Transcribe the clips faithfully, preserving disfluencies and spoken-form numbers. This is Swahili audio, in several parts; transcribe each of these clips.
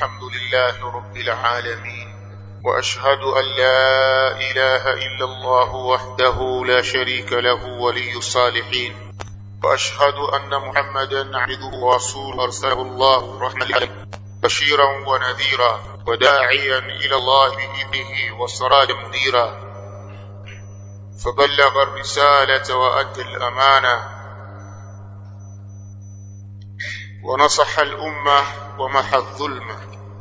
الحمد لله رب العالمين وأشهد أن لا إله إلا الله وحده لا شريك له ولي الصالحين وأشهد أن محمدا عبده ورسوله أرسله الله رحمة للعالمين بشيرا ونذيرا وداعيا إلى الله بإذنه وسراجا منيرا فبلغ الرسالة وأدى الأمانة ونصح الأمة ومحى الظلمة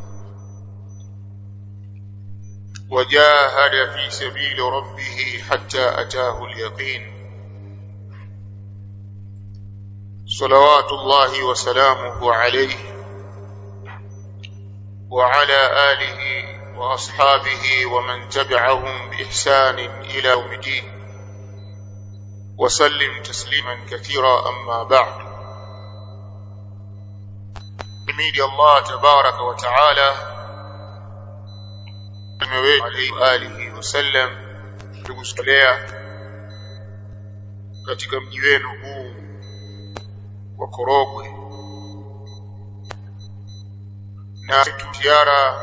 وجاهد في سبيل ربه حتى أتاه اليقين صلوات الله وسلامه عليه وعلى آله وأصحابه ومن تبعهم بإحسان إلى يوم الدين وسلم تسليما كثيرا. أما بعد، حميد الله تبارك وتعالى عليه وآله وسلم tukusikia katika mji wenu huu wa Korogwe na ziara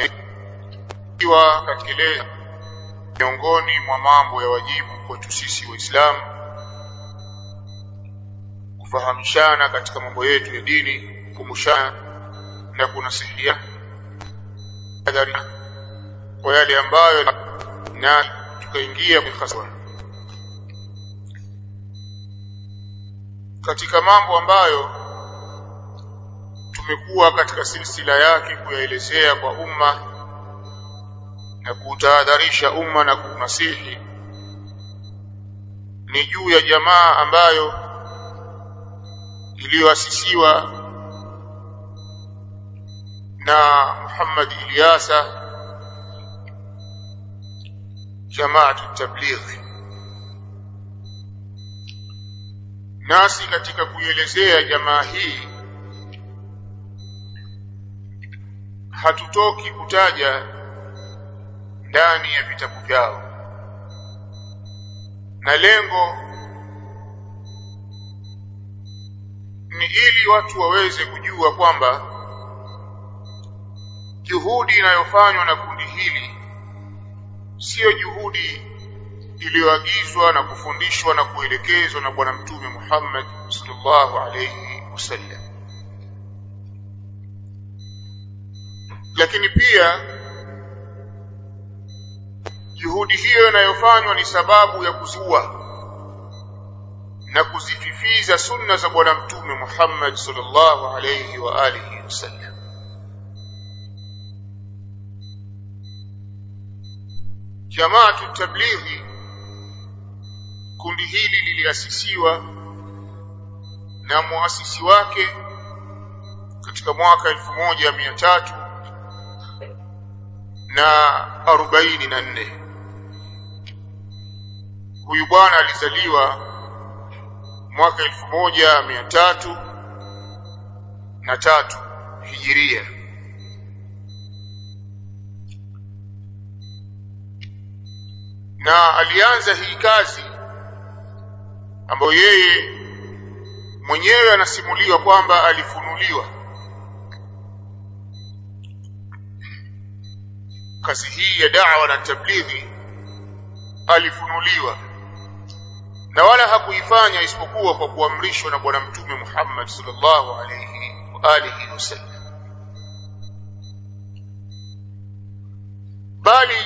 ikiwa katika miongoni mwa mambo ya wajibu kwetu sisi Waislamu kufahamishana katika mambo yetu ya dini, kumshana na kunasihiana hadhari kwa yale ambayo na tukaingia kwa katika mambo ambayo tumekuwa katika silsila yake kuyaelezea kwa umma na kutahadharisha umma na kunasihi ni juu ya jamaa ambayo iliyoasisiwa na Muhammad Ilyasa, Jamaatu Tablighi. Nasi katika kuelezea jamaa hii hatutoki kutaja ndani ya vitabu vyao, na lengo ni ili watu waweze kujua kwamba juhudi inayofanywa na kundi hili sio juhudi iliyoagizwa na kufundishwa na kuelekezwa na Bwana Mtume Muhammad sallallahu alayhi wasallam, lakini pia juhudi hiyo inayofanywa ni sababu ya kuzua na kuzififiza sunna za Bwana Mtume Muhammad sallallahu alayhi wa alihi wasallam. Jamaatu Tablighi, kundi hili liliasisiwa na muasisi wake katika mwaka elfu moja mia tatu na arobaini na nne. Huyu bwana alizaliwa mwaka elfu moja mia tatu na tatu Hijiria, na alianza hii kazi ambayo yeye mwenyewe anasimuliwa kwamba alifunuliwa. Kazi hii ya da'wa na tablighi alifunuliwa, na wala hakuifanya isipokuwa kwa kuamrishwa na Bwana Mtume Muhammad sallallahu alayhi wa alihi wasallam, bali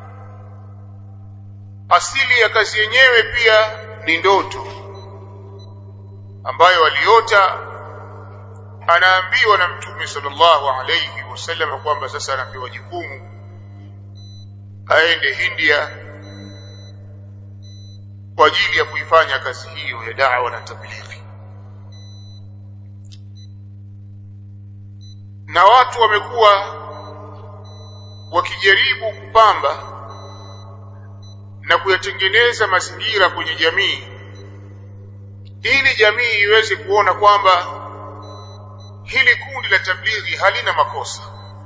asili ya kazi yenyewe pia ni ndoto ambayo aliota. Anaambiwa na Mtume sallallahu alayhi wasallam kwamba sasa anapewa jukumu aende India kwa ajili ya kuifanya kazi hiyo ya da'wa na tablighi. Na watu wamekuwa wakijaribu kupamba na kuyatengeneza mazingira kwenye jamii ili jamii iweze kuona kwamba hili kundi la tablighi halina makosa,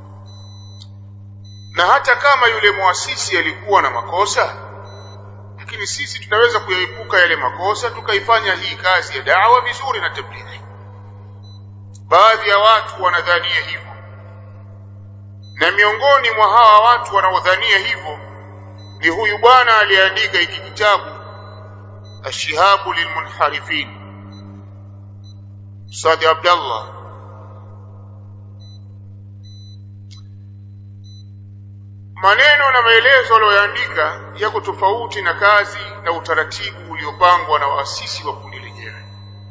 na hata kama yule muasisi alikuwa na makosa, lakini sisi tunaweza kuyaepuka yale makosa tukaifanya hii kazi ya da'wa vizuri na tablighi. Baadhi ya watu wanadhania hivyo, Na miongoni mwa hawa watu wanaodhania hivyo ni huyu bwana aliandika hiki kitabu Ashihabu lilmunharifin, Saadi Abdallah. Maneno na maelezo aliyoandika yako tofauti na kazi na utaratibu uliopangwa na waasisi wa kundi lenyewe.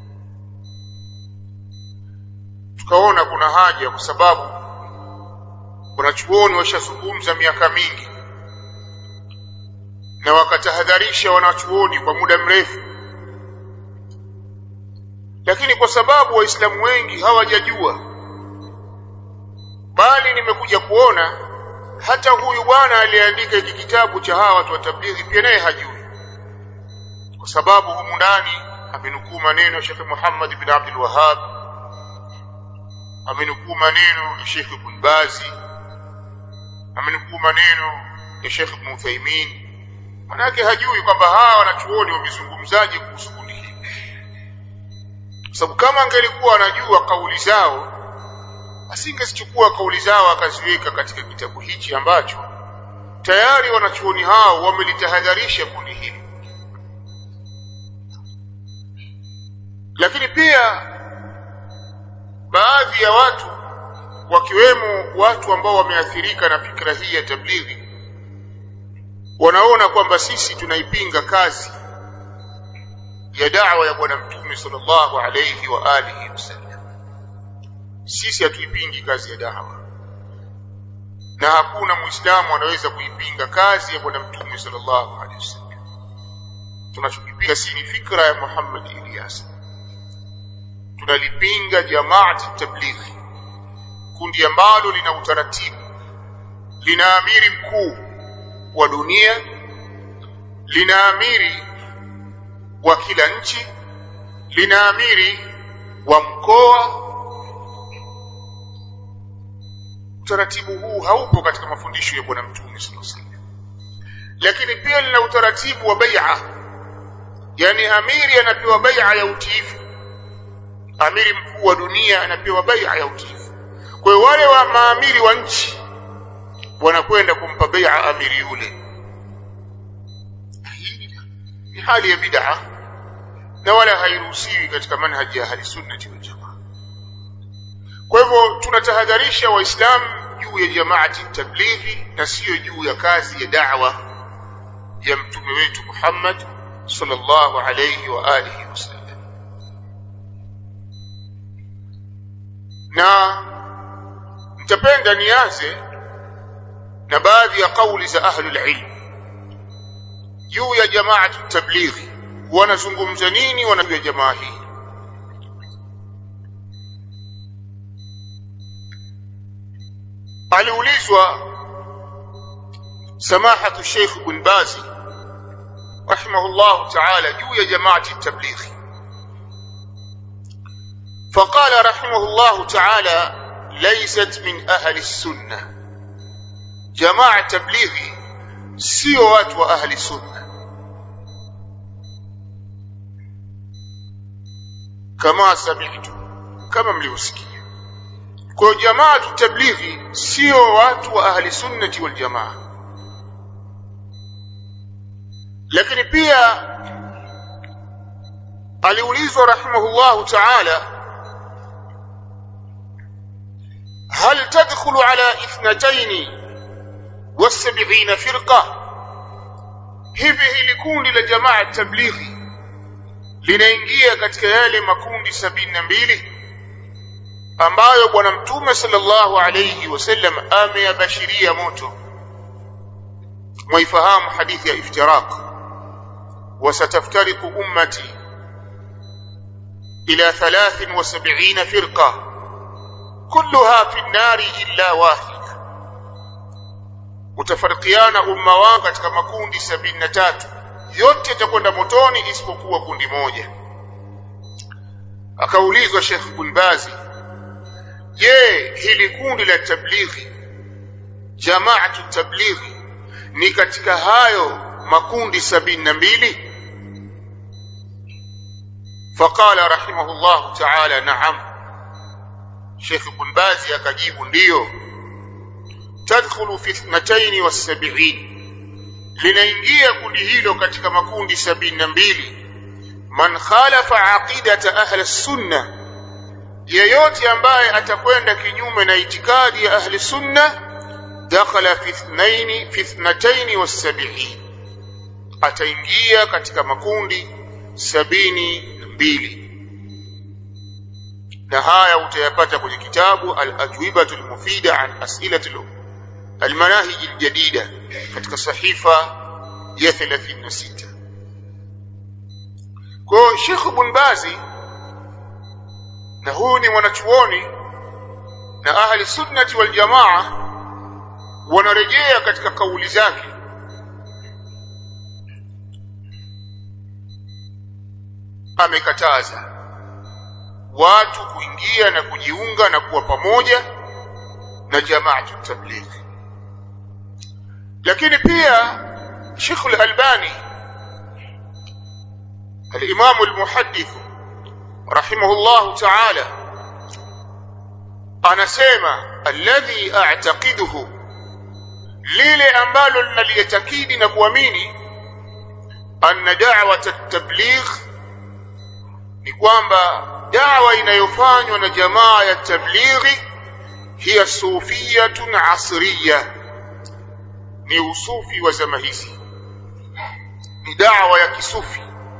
Tukaona kuna haja, kwa sababu wanachuoni washazungumza miaka mingi na wakatahadharisha wanachuoni kwa muda mrefu, lakini kwa sababu waislamu wengi hawajajua, bali nimekuja kuona hata huyu bwana aliandika hiki kitabu cha hawa watu wa tablighi pia naye hajui, kwa sababu humu ndani amenukuu maneno ya Sheikh Muhammad ibn Abdul Wahhab, amenukuu maneno ya Sheikh Ibn Bazi, amenukuu maneno ya Sheikh Ibn Uthaymeen. Manake hajui kwamba hawa wanachuoni wamezungumzaje kuhusu kundi hili, kwa sababu kama angelikuwa anajua kauli zao asingezichukua kauli zao akaziweka katika kitabu hichi ambacho tayari wanachuoni hao wamelitahadharisha kundi hili. Lakini pia baadhi ya watu, wakiwemo watu ambao wameathirika na fikra hii ya tablighi, wanaona kwamba sisi tunaipinga kazi ya da'wa ya bwana Mtume sallallahu alayhi wa alihi wasallam. Sisi hatuipingi kazi ya da'wa, na hakuna muislamu anaweza kuipinga kazi ya bwana Mtume sallallahu alayhi wasallam. Tunachokipinga si ni fikra ya Muhammad Ilyas, tunalipinga jamaati tablighi, kundi ambalo lina utaratibu, lina amiri mkuu wa dunia, lina amiri wa kila nchi, lina amiri wa mkoa. Utaratibu huu haupo katika mafundisho ya bwana Mtume sallallahu alaihi wasallam. Lakini pia lina utaratibu wa bai'a, yani amiri anapewa bai'a ya utiifu, amiri mkuu wa dunia anapewa bai'a ya utiifu. Kwa hiyo wale wa maamiri wa nchi wanakwenda kumpa bai'a amiri yule. Hii ni hali ya bid'a na wala hairuhusiwi katika manhaji ya ahli sunnati wal jamaa. Kwa hivyo tunatahadharisha waislamu juu ya jamaati tablighi na sio juu ya kazi ya da'wa ya mtume wetu Muhammad sallallahu alayhi wa alihi wasallam. Na nitapenda nianze na baadhi ya kauli za ahlul ilm juu ya jamaati tablighi, wanazungumza nini wanajua jamaa hii. Aliulizwa samahatu Sheikh Ibn Bazi rahimahullah ta'ala juu ya jamaati tablighi, فقال رحمه الله تعالى ليست من أهل السنة. جماعة تبليغي سيوات وأهل السنة كما سمعت كما مليوسكي. كو جماعة تبليغي سيوات وأهل السنة والجماعة. لكن بيا aliulizwa rahimahullah ta'ala هل تدخل على اثنتين وسبعين فرقة؟ hivi hili kundi la jamaa tablighi linaingia katika yale makundi sabini na mbili ambayo bwana Mtume sallallahu alayhi wasallam ameyabashiria moto? Mwaifahamu hadithi ya iftiraq, wasataftariqu ummati ila ثلاث وسبعين فرقة كلها في النار إلا واحد. Utafarikiana umma wangu katika makundi sabini na tatu, yote yatakwenda motoni isipokuwa kundi moja. Akaulizwa Sheikh Ibn Bazi, je, hili kundi la tablighi, jamaatu tablighi, ni katika hayo makundi sabini na mbili? Faqala rahimahullah ta'ala na'am. Sheikh Ibn Bazi akajibu ndiyo. tadkhulu fi ithnatayn wa sab'in, linaingia kundi hilo katika makundi sabini na mbili. Man khalafa aqidata ahli sunna, yeyote ambaye atakwenda kinyume na itikadi ya ahli sunna, dakhala fi ithnaini fi ithnatayn wa sab'in, ataingia katika makundi sabini na mbili. Na haya utayapata kwenye kitabu al-ajwibatu al-mufida an as'ilati al-manahij al-jadida katika sahifa ya thelathini na sita. Kwa Sheikh Ibn Baz, na huyu ni mwanachuoni na ahli sunnati wal jamaa, wanarejea katika kauli zake. Amekataza watu kuingia na kujiunga na kuwa pamoja na jamaatu tabligh. Lakini pia Sheikh al-Albani al-Imam al-Muhaddith rahimahullah ta'ala anasema, alladhi a'taqiduhu, lile ambalo linalitakidi na kuamini, anna da'wat at-tabligh, ni kwamba da'wa inayofanywa na jamaa ya tablighi hiya sufiyatun asriya, ni usufi wa zama hizi, ni da'wa ya kisufi.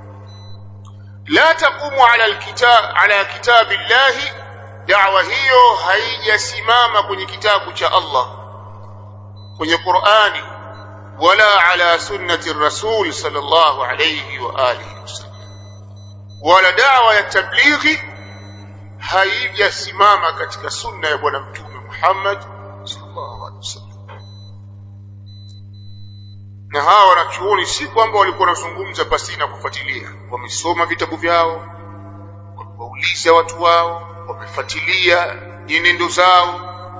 La taqumu ala alkitab ala kitabillahi, da'wa hiyo haijasimama kwenye kitabu cha Allah, kwenye Qur'ani, wala ala sunnati rasul sallallahu alayhi wa alihi wasallam, wala da'wa ya tablighi haijasimama katika sunna ya bwana mtume Muhammad sallallahu alaihi wasallam. Na hawa wanachuoni si kwamba walikuwa wanazungumza pasina kufuatilia, wamesoma vitabu vyao, wauliza watu wao, wamefuatilia nyenendo zao,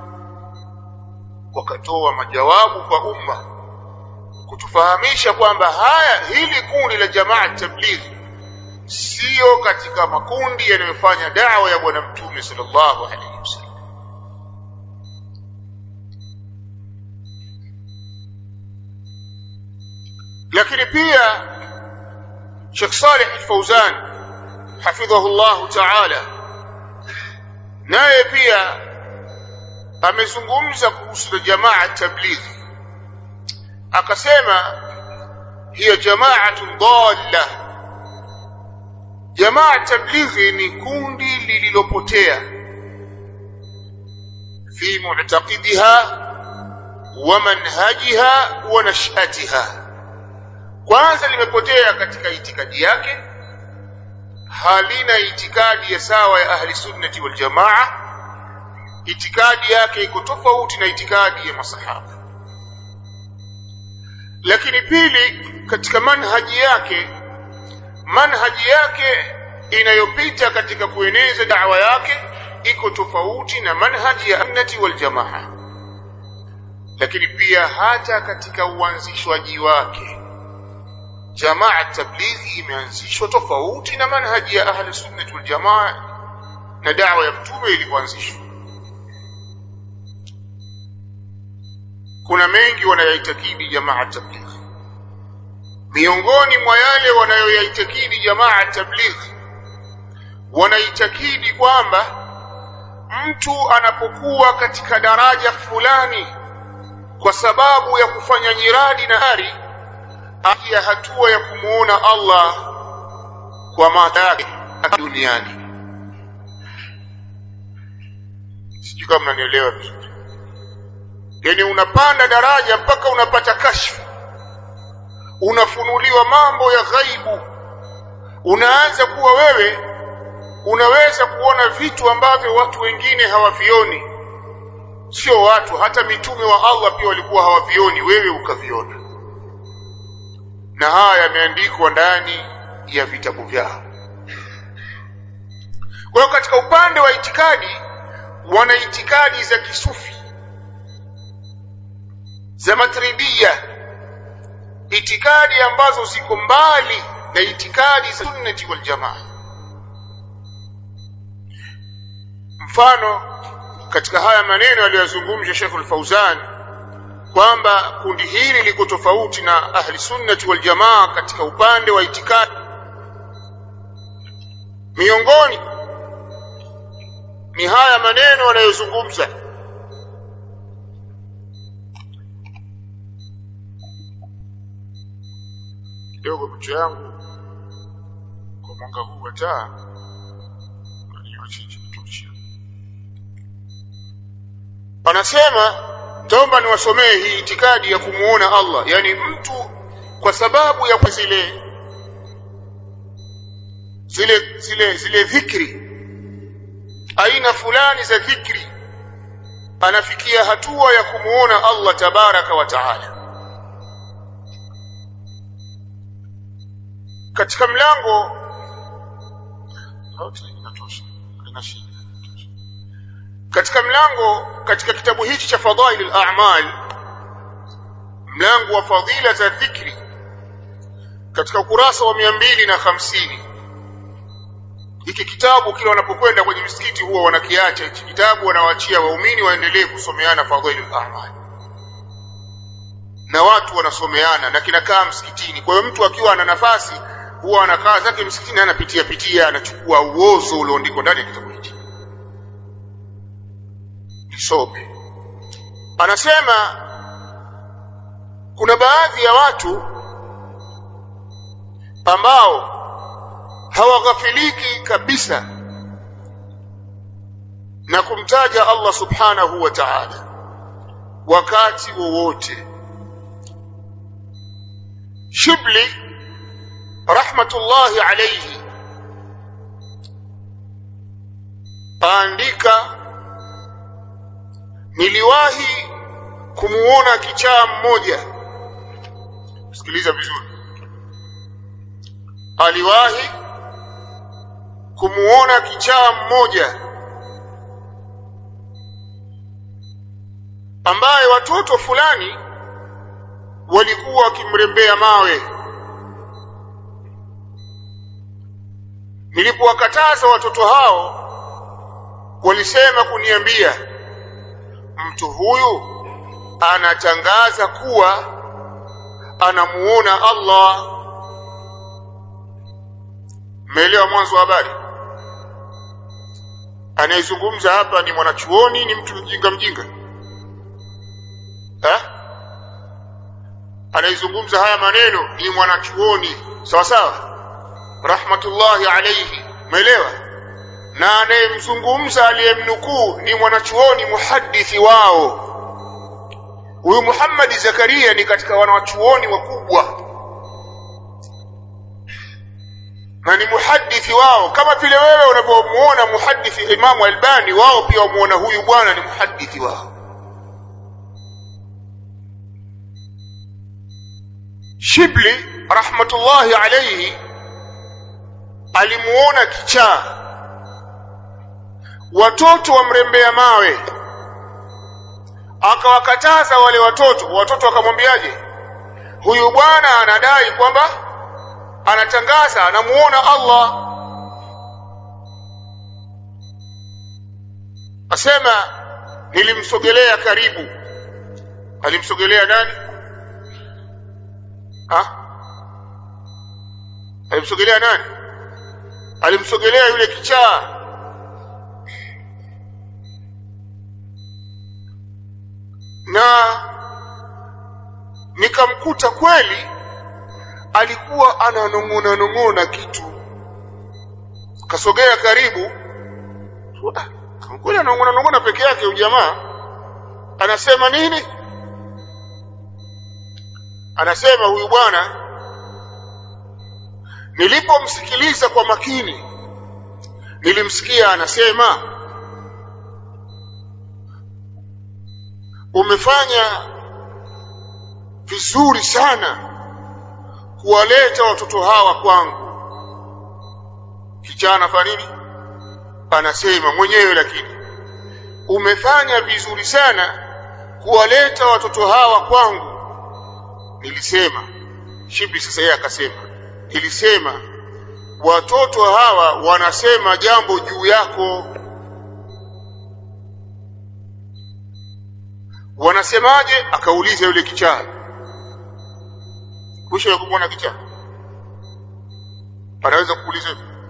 wakatoa majawabu kwa umma kutufahamisha kwamba haya, hili kundi la jamaa tablighi sio katika makundi yanayofanya da'wa ya bwana mtume sallallahu alaihi wasallam. Lakini pia Sheikh Saleh al-Fawzan hafidhahu Allah ta'ala, naye pia amezungumza kuhusu jamaa tablighi, akasema hiya jama'atun dalla, jamaa tablighi ni kundi lililopotea, fi mu'taqidiha wa manhajiha wa nashatiha. Kwanza limepotea katika itikadi yake, halina itikadi ya sawa ya ahli sunnati wal jamaa, itikadi yake iko tofauti na itikadi ya masahaba. Lakini pili, katika manhaji yake, manhaji yake inayopita katika kueneza da'wa yake iko tofauti na manhaji ya sunnati wal jamaa. Lakini pia hata katika uanzishwaji wake, jamaa tablighi imeanzishwa tofauti na manhaji ya ahli sunnati wal jamaa na da'wa ya mtume ilivyoanzishwa. Kuna mengi wanayoitakidi jamaa tablighi. Miongoni mwa yale wanayoitakidi jamaa tablighi, wanaitakidi kwamba mtu anapokuwa katika daraja fulani kwa sababu ya kufanya nyiradi na ari, ya hatua ya kumuona Allah kwa macho yake duniani. Sijui kama mnanielewa vizuri. Yaani unapanda daraja mpaka unapata kashfu, unafunuliwa mambo ya ghaibu, unaanza kuwa wewe unaweza kuona vitu ambavyo watu wengine hawavioni. Sio watu, hata mitume wa Allah pia walikuwa hawavioni, wewe ukaviona. Na haya yameandikwa ndani ya vitabu vyao. Kwa hiyo katika upande wa itikadi, wana itikadi za kisufi, za matribia, itikadi ambazo ziko mbali na itikadi za sunnati wal jamaa. Mfano katika haya maneno aliyozungumza Sheikh al-Fawzan kwamba kundi hili liko tofauti na ahli sunnati wal jamaa katika upande wa itikadi. Miongoni ni haya maneno wanayozungumza. Kidogo macho yangu kwa mwanga huu wa taa anasema, taomba niwasomee hii itikadi ya kumuona Allah. Yani mtu kwa sababu ya zile zile zile zile dhikri, aina fulani za dhikri, anafikia hatua ya kumuona Allah tabaraka wa taala. Katika mlango katika mlango katika kitabu hichi cha Fadailul A'mal, mlango wa fadhila za dhikri, katika ukurasa wa mia mbili na hamsini. Hiki kitabu kila wanapokwenda kwenye misikiti huwa wanakiacha hiki kitabu, wanawaachia waumini waendelee kusomeana Fadailul A'mal, na watu wanasomeana na kinakaa msikitini. Kwa hiyo mtu akiwa ana nafasi huwa anakaa zake msikitini, anapitia pitia, anachukua uozo ulioandikwa ndani ya kitabu hichi nisome. Anasema kuna baadhi ya watu ambao hawaghafiliki kabisa na kumtaja Allah subhanahu wa ta'ala wakati wowote. Shibli rahmatullahi alayhi aandika, niliwahi kumuona kichaa mmoja. Sikiliza vizuri, aliwahi kumuona kichaa mmoja ambaye watoto fulani walikuwa wakimrembea mawe. Nilipowakataza watoto hao, walisema kuniambia, mtu huyu anatangaza kuwa anamuona Allah. Mmeelewa mwanzo wa habari? Anayezungumza hapa ni mwanachuoni, ni mtu mjinga mjinga? Ha? Anayezungumza haya maneno ni mwanachuoni, sawa sawa, rahmatullahi alayhi. Umeelewa? Na anayemzungumza aliyemnukuu ni mwanachuoni muhaddithi wao. Huyu Muhammad Zakaria ni katika wanachuoni wakubwa na ni muhaddithi wao, kama vile wewe unapomuona muhaddithi Imam Albani, wao pia wamuona huyu bwana ni muhaddithi wao. Shibli rahmatullahi alayhi alimuona kichaa, watoto wamrembea mawe, akawakataza wale watoto. Watoto wakamwambiaje? Huyu bwana anadai kwamba anatangaza anamuona Allah. Asema nilimsogelea karibu. Alimsogelea nani? Ha? Alimsogelea nani? Alimsogelea yule kichaa. Na nikamkuta kweli alikuwa ananong'ona nong'ona kitu. Kasogea karibu, kweli ananong'ona nong'ona peke yake. Ujamaa anasema nini? Anasema huyu bwana, nilipomsikiliza kwa makini, nilimsikia anasema, umefanya vizuri sana kuwaleta watoto hawa kwangu. Kijana fanya nini? Anasema mwenyewe, lakini umefanya vizuri sana kuwaleta watoto hawa kwangu. Nilisema, Shibli sasa yeye akasema, nilisema watoto hawa wanasema jambo juu yako. wanasemaje? Akauliza yule kichaa. Kusha kumwona kichaa anaweza kuuliza.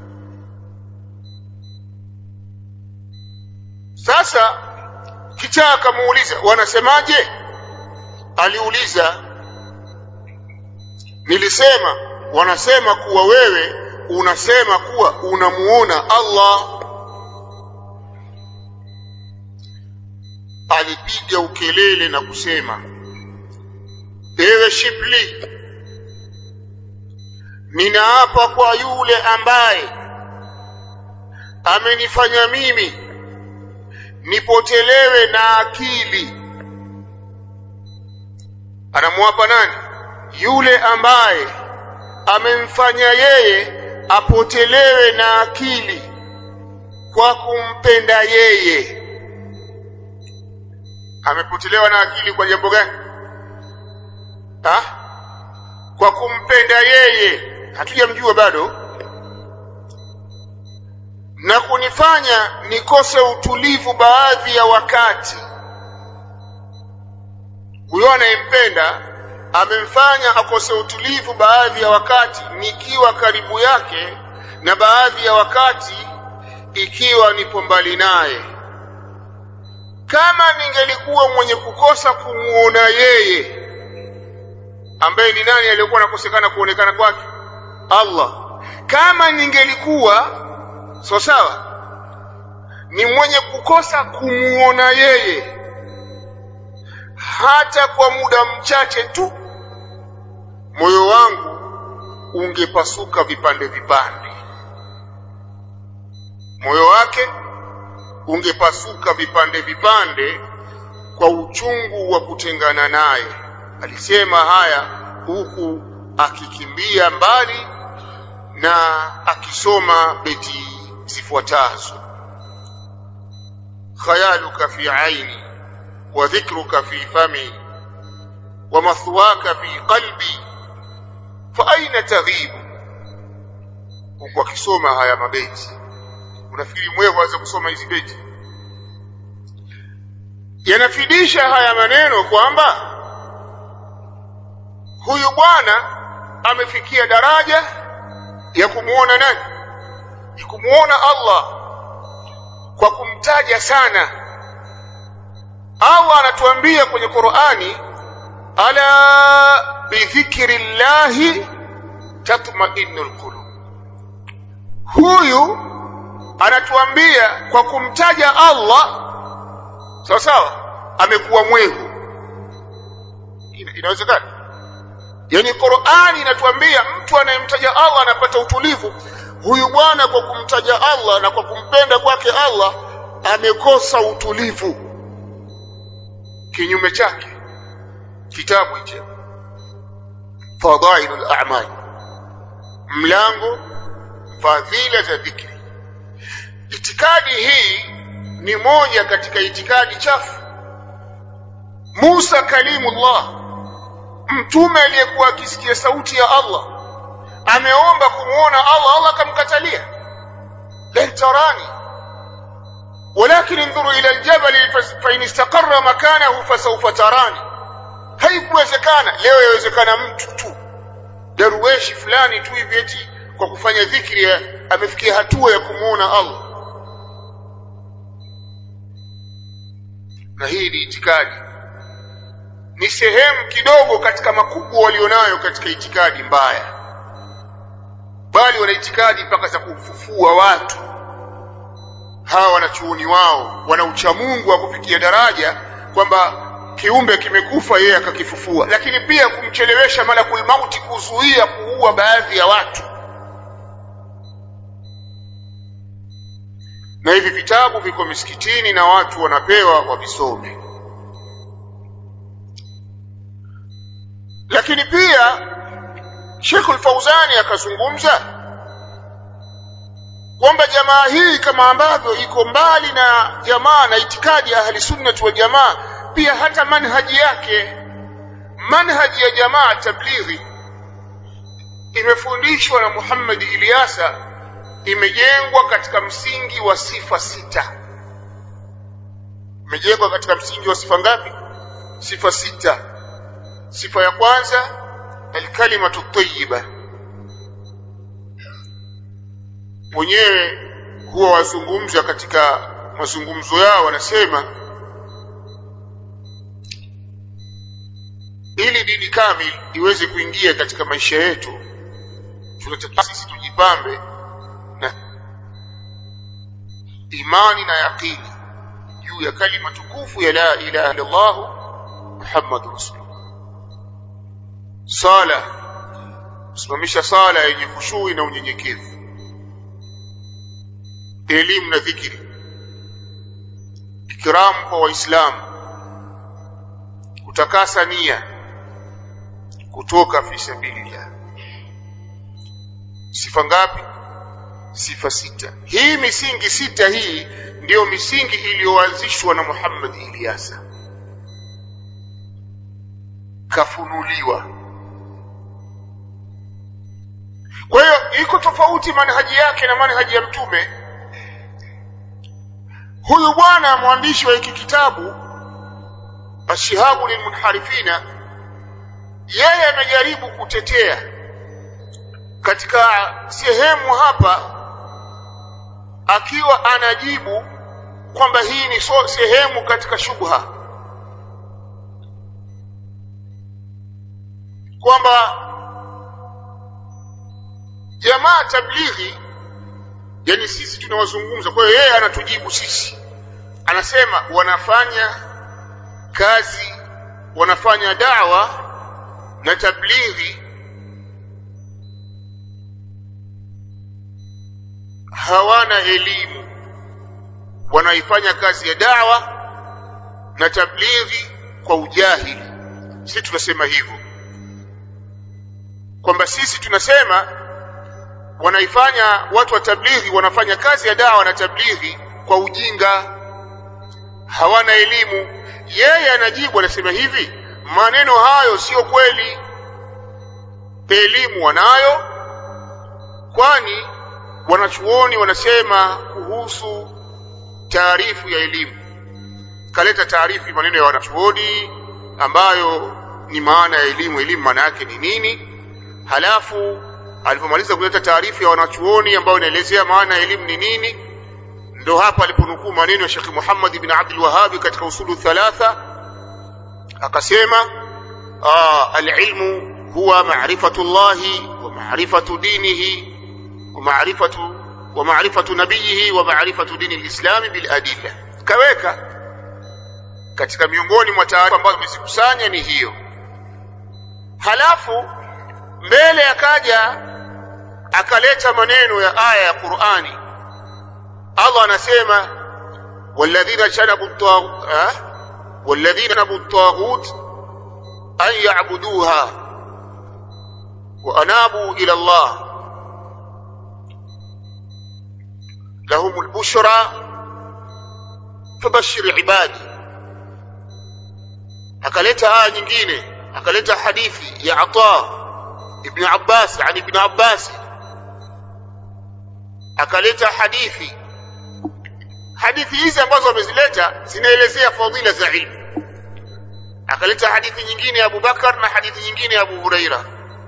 Sasa kichaa akamuuliza wanasemaje? Aliuliza, nilisema wanasema kuwa wewe unasema kuwa unamuona Allah. Alipiga ukelele na kusema, ewe Shibli, ninaapa kwa yule ambaye amenifanya mimi nipotelewe na akili. Anamuapa nani? Yule ambaye amemfanya yeye apotelewe na akili kwa kumpenda yeye. Amepotelewa na akili kwa jambo gani? Ha? Kwa kumpenda yeye, hatujamjua bado, na kunifanya nikose utulivu baadhi ya wakati. Huyo anayempenda amemfanya akose utulivu baadhi ya wakati nikiwa karibu yake, na baadhi ya wakati ikiwa nipo mbali naye. Kama ningelikuwa mwenye kukosa kumuona yeye, ambaye ni nani aliyekuwa anakosekana kuonekana kwake? Allah. Kama ningelikuwa so sawa ni mwenye kukosa kumuona yeye hata kwa muda mchache tu, moyo wangu ungepasuka vipande vipande. Moyo wake ungepasuka vipande vipande kwa uchungu wa kutengana naye. Alisema haya huku akikimbia mbali na akisoma beti zifuatazo: khayaluka fi aini wa dhikruka fi fami wa mathwaka fi qalbi fa aina taghibu. Huku akisoma haya mabeti, unafikiri mwewe aweza kusoma hizi beti? Yanafidisha haya maneno kwamba huyu bwana amefikia daraja ya kumuona nani? Ya kumuona Allah kwa kumtaja sana. Allah anatuambia kwenye Qur'ani, ala bi dhikrillahi tatma'innul qulub. Huyu anatuambia kwa kumtaja Allah sawa sawa amekuwa mwehu. Inawezekana? Yani Qur'ani inatuambia mtu anayemtaja Allah anapata utulivu. Huyu bwana kwa kumtaja Allah na kwa kumpenda kwake Allah amekosa utulivu. Kinyume chake kitabu hicho Fadailul A'mal, mlango fadhila za dhikri. Itikadi hii ni moja katika itikadi chafu. Musa kalimullah, mtume aliyekuwa akisikia sauti ya Allah, ameomba kumuona Allah, Allah akamkatalia. La tarani walakin indhuru ila aljabal fa in istaqarra makanahu fasawfa tarani. Haikuwezekana. Leo yawezekana mtu tu daruweshi fulani tu hivi eti kwa kufanya dhikri amefikia hatua ya kumuona Allah. Na hii ni itikadi, ni sehemu kidogo katika makubwa walionayo katika itikadi mbaya. Bali wana itikadi mpaka za kufufua watu. Hawa wanachuoni wao wana uchamungu wa kufikia daraja kwamba kiumbe kimekufa yeye akakifufua, lakini pia kumchelewesha malakul mauti kuzuia kuua baadhi ya watu. Na hivi vitabu viko misikitini na watu wanapewa wavisome. Lakini pia Sheikh Al-Fauzani akazungumza kwamba jamaa hii kama ambavyo iko mbali na jamaa na itikadi ya ahli sunnah wal jamaa, pia hata manhaji yake, manhaji ya jamaa tablighi imefundishwa na Muhammad Ilyasa, imejengwa katika msingi wa sifa sita. Imejengwa katika msingi wa sifa ngapi? sifa sita. Sifa ya kwanza al-kalimatu tayyiba. Mwenyewe huwa wazungumza katika mazungumzo yao wanasema ili dini kamili iweze kuingia katika maisha yetu tunataka sisi tujipambe na imani na yaqini juu ya kalima tukufu ya la ilaha illa Allah Muhammadur Rasulullah. Sala, kusimamisha sala yenye khushui na unyenyekevu, elimu na dhikri, ikram kwa waislamu, kutakasa nia, kutoka fi sabilillah. Sifa ngapi? Sifa sita. Hii misingi sita hii ndio misingi iliyoanzishwa na Muhammad Ilyasa, kafunuliwa. Kwa hiyo iko tofauti manhaji yake na manhaji ya mtume. Huyu bwana mwandishi wa hiki kitabu Ashihabu lilmunharifina, yeye amejaribu kutetea katika sehemu hapa akiwa anajibu kwamba hii ni so, sehemu katika shubha, kwamba jamaa tablighi, yani sisi tunawazungumza. Kwa hiyo yeye anatujibu sisi, anasema wanafanya kazi, wanafanya da'wa na tablighi, hawana elimu, wanaifanya kazi ya da'wa na tablighi kwa ujahili. Sisi tunasema hivyo, kwamba sisi tunasema wanaifanya watu wa tablighi wanafanya kazi ya da'wa na tablighi kwa ujinga, hawana elimu. Yeye anajibu anasema hivi, maneno hayo sio kweli, elimu wanayo, kwani wanachuoni wanasema kuhusu taarifu ya elimu. Kaleta taarifu maneno ya wanachuoni ambayo ni maana ya elimu, elimu maana yake ni nini. Halafu alipomaliza kuleta taarifu ya wanachuoni ambayo inaelezea maana ya elimu ni nini, ndo hapa aliponukuu maneno ya Sheikh Muhammad ibn Abdul Wahhab katika usulu thalatha, akasema al-ilmu huwa ma'rifatullahi wa ma'rifatu dinihi wa ma'rifatu wa ma'rifatu nabiyhi wa ma'rifatu dini al-islam bil adilla. Kaweka katika miongoni mwa taarifa ambazo amezikusanya ni hiyo. Halafu mbele akaja akaleta maneno ya aya ya Qur'ani. Allah anasema walladhina shanabu at-taghut walladhina nabu at-taghut an ya'buduha wa anabu ila Allah lahum al-bushra fabashshir ibadi. Akaleta aya nyingine, akaleta hadithi ya Ata ibn Abbas ani ibn Abbas, akaleta hadithi hadithi hizi ambazo wamezileta zinaelezea fadhila za ilmu. Akaleta hadithi nyingine ya Abu Bakar na hadithi nyingine ya Abu Huraira.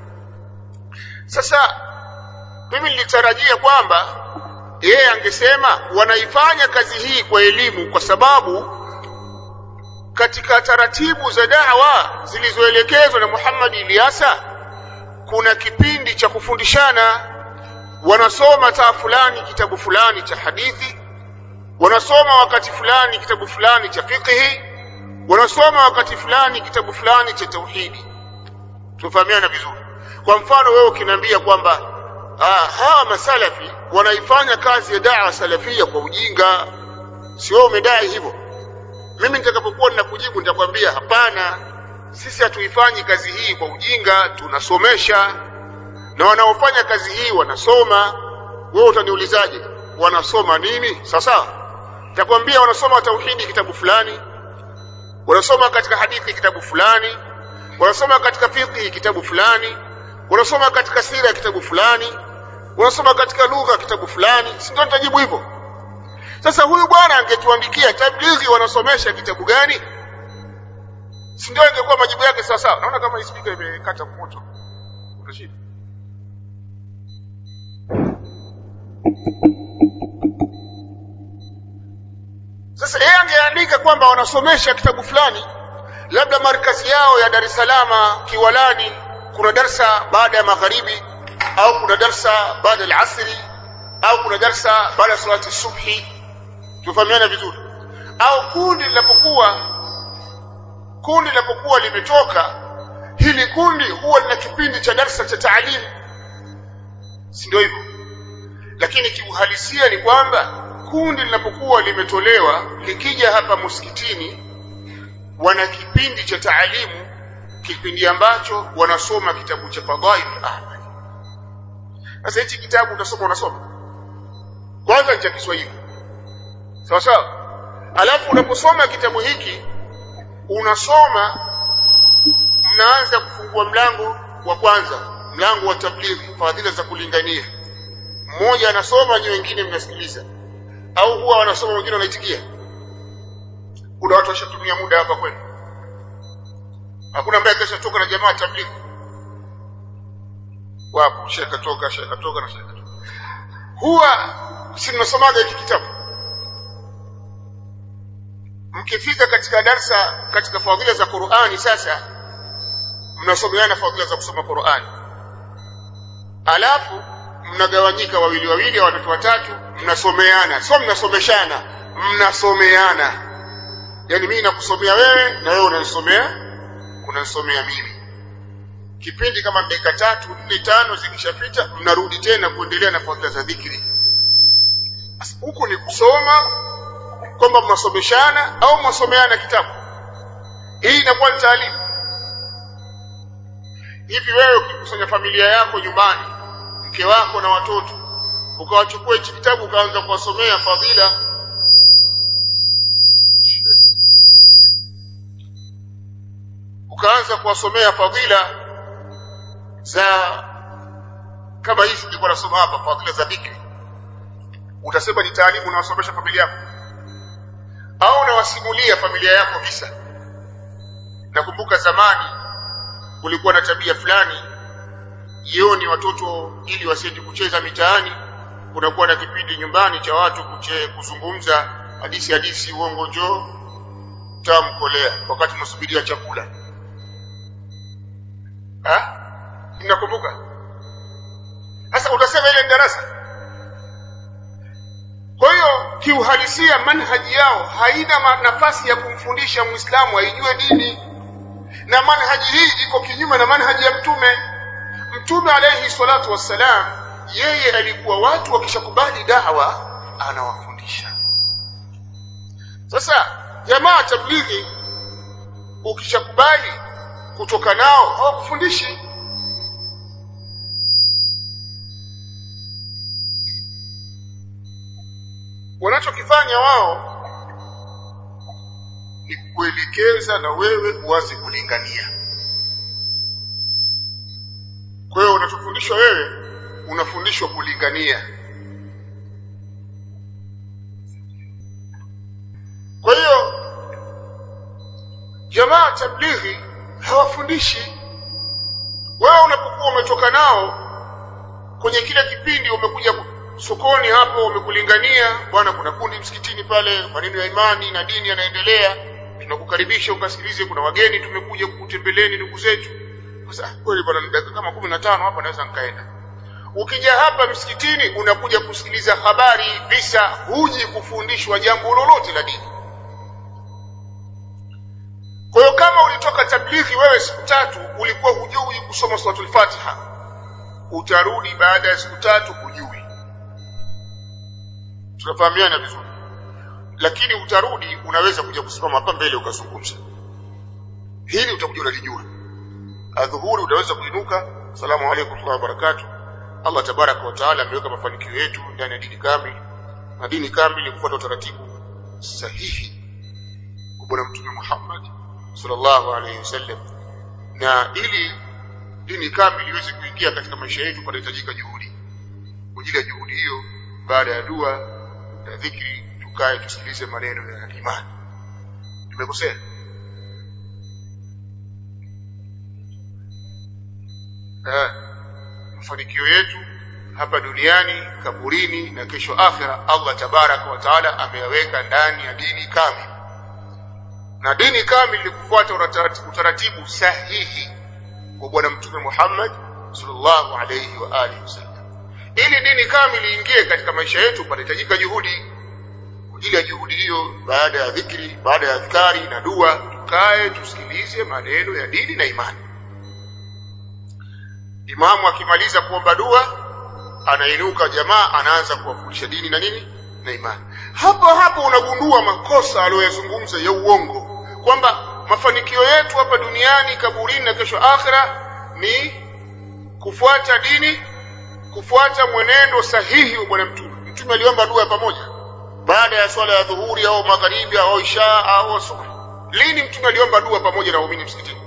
Sasa mimi nilitarajia kwamba yeye angesema wanaifanya kazi hii kwa elimu, kwa sababu katika taratibu za da'wa zilizoelekezwa na Muhammad Ilyasa kuna kipindi cha kufundishana. Wanasoma taa fulani kitabu fulani cha hadithi, wanasoma wakati fulani kitabu fulani cha fiqh, wanasoma wakati fulani kitabu fulani cha tauhidi. Tufahamiana vizuri. Kwa mfano wewe ukiniambia kwamba ah hawa masalafi wanaifanya kazi ya da'wa salafia kwa ujinga, sio umedai hivyo, mimi nitakapokuwa ninakujibu nitakwambia hapana, sisi hatuifanyi kazi hii kwa ujinga, tunasomesha na wanaofanya kazi hii wanasoma. Wewe utaniulizaje wanasoma nini? Sasa nitakwambia wanasoma tauhidi kitabu fulani, wanasoma katika hadithi kitabu fulani, wanasoma katika fiqh kitabu fulani, wanasoma katika sira kitabu fulani, wanasoma katika lugha kitabu fulani. Si ndio nitajibu hivyo? Sasa huyu bwana angetuandikia tablighi wanasomesha kitabu gani, Si ndio ingekuwa majibu yake sawa sawa? Naona kama speaker imekata moto. Unashida. Sasa yeye angeandika kwamba wanasomesha kitabu fulani, labda markazi yao ya Dar es Salaam Kiwalani kuna darasa baada ya magharibi, au kuna darasa baada ya asri, au kuna darasa baada ya salati subhi. Tufahamiana vizuri. Au kundi linapokuwa kundi linapokuwa limetoka, hili kundi huwa lina kipindi cha darasa cha taalimu, si ndio hivyo? Lakini kiuhalisia ni kwamba kundi linapokuwa limetolewa likija hapa msikitini, wana kipindi cha taalimu, kipindi ambacho wanasoma kitabu cha Fadhail Ahmad. Sasa hichi kitabu utasoma unasoma kwanza ni cha Kiswahili, sawa sawa? Alafu unaposoma kitabu hiki unasoma, mnaanza kufungua mlango wa kwanza, mlango wa tablighi, fadhila za kulingania. Mmoja anasoma, nyinyi wengine mnasikiliza, au huwa wanasoma wengine wanaitikia. Kuna watu washatumia muda hapa kwenu? Hakuna ambaye kashatoka na jamaa tablighi? Wapo, sheka toka, sheka toka na sheka toka. Huwa si mnasomaga hiki kitabu. Mkifika katika darasa katika fadhila za Qur'ani, sasa mnasomeana fadhila za kusoma Qur'ani. Alafu mnagawanyika wawili wawili, watoto watatu, mnasomeana. Sio mnasomeshana, mnasomeana. Yaani mimi nakusomea wewe na wewe unanisomea, unanisomea mimi. Kipindi kama dakika tatu, nne, tano zikishapita, mnarudi tena kuendelea na fadhila za dhikri. Huko ni kusoma kwamba mnasomeshana au mnasomeana kitabu. Hii inakuwa ni taalimu. Hivi wewe ukikusanya familia yako nyumbani, mke wako na watoto, ukawachukua hichi kitabu ukaanza kuwasomea fadhila, ukaanza kuwasomea fadhila za kama hizi nilikuwa nasoma hapa, fadhila za dhikri, utasema ni taalimu unawasomesha familia yako? Au unawasimulia familia yako visa? Nakumbuka zamani kulikuwa na tabia fulani, jioni watoto ili wasiende kucheza mitaani, kunakuwa na kipindi nyumbani cha watu kuche, kuzungumza hadithi hadithi, uongo njoo tamkolea, wakati tunasubiria chakula. Ha? Mnakumbuka? Sasa utasema ile darasa. Kwa hiyo kiuhalisia manhaji yao haina nafasi ya kumfundisha Muislamu aijue dini, na manhaji hii iko kinyume na manhaji ya Mtume. Mtume alayhi salatu wassalam, yeye alikuwa watu wakishakubali da'wa anawafundisha. Sasa jamaa tablighi ukishakubali kutoka nao hawakufundishi. Wanachokifanya wao ni kuelekeza na wewe uanze kulingania. Kwa hiyo unachofundishwa wewe unafundishwa kulingania. Kwa hiyo jamaa tablighi hawafundishi. Wewe unapokuwa umetoka nao kwenye kile kipindi, umekuja sokoni hapo, umekulingania, bwana kuna kundi msikitini pale, maneno ya imani na dini yanaendelea, tunakukaribisha ukasikilize, kuna wageni tumekuja kukutembeleni ndugu zetu. Sasa kweli bwana, dakika kama kumi na tano hapa naweza nikaenda. Ukija hapa msikitini unakuja kusikiliza habari, visa, huji kufundishwa jambo lolote la dini. Kwa hiyo kama ulitoka tablighi wewe siku tatu ulikuwa hujui kusoma suratul Fatiha, utarudi baada ya siku tatu hujui. Tunafahamiana vizuri. Lakini utarudi unaweza kuja kusimama hapa mbele ukazungumza. Hili utakuja unalijua. Adhuhuri utaweza kuinuka, asalamu alaykum wa barakatuh. Allah tabaraka wa taala ameweka mafanikio yetu ndani ya dini kamili. Na dini kamili kufuata utaratibu sahihi kwa Bwana Mtume Muhammad sallallahu alayhi wasallam. Na ili dini kamili iweze kuingia katika maisha yetu panahitajika juhudi. Kwa ajili ya juhudi hiyo, baada ya dua na dhikri, tukae tusikilize maneno ya imani. Tumekosea? eh, mafanikio yetu hapa duniani, kaburini na kesho akhira, Allah tabaraka wa taala ameyaweka ndani ya dini kamili. Na dini kamili ni kufuata utaratibu sahihi kwa bwana mtume Muhammad sallallahu alayhi wa alihi wasallam. Ili dini kamili ingie katika maisha yetu, panahitajika juhudi. Kwa ajili ya juhudi hiyo, baada ya dhikri, baada ya adhkari na dua, tukae tusikilize maneno ya dini na imani. Imamu akimaliza kuomba dua, anainuka jamaa, anaanza kuwafundisha dini na nini na imani. Hapo hapo unagundua makosa aliyozungumza ya uongo, kwamba mafanikio yetu hapa duniani, kaburini na kesho akhira ni kufuata dini, kufuata mwenendo sahihi wa bwana mtume. Mtume aliomba dua pamoja baada ya swala ya dhuhuri au magharibi au isha au asubuhi. Lini mtume aliomba dua pamoja na waumini msikitini?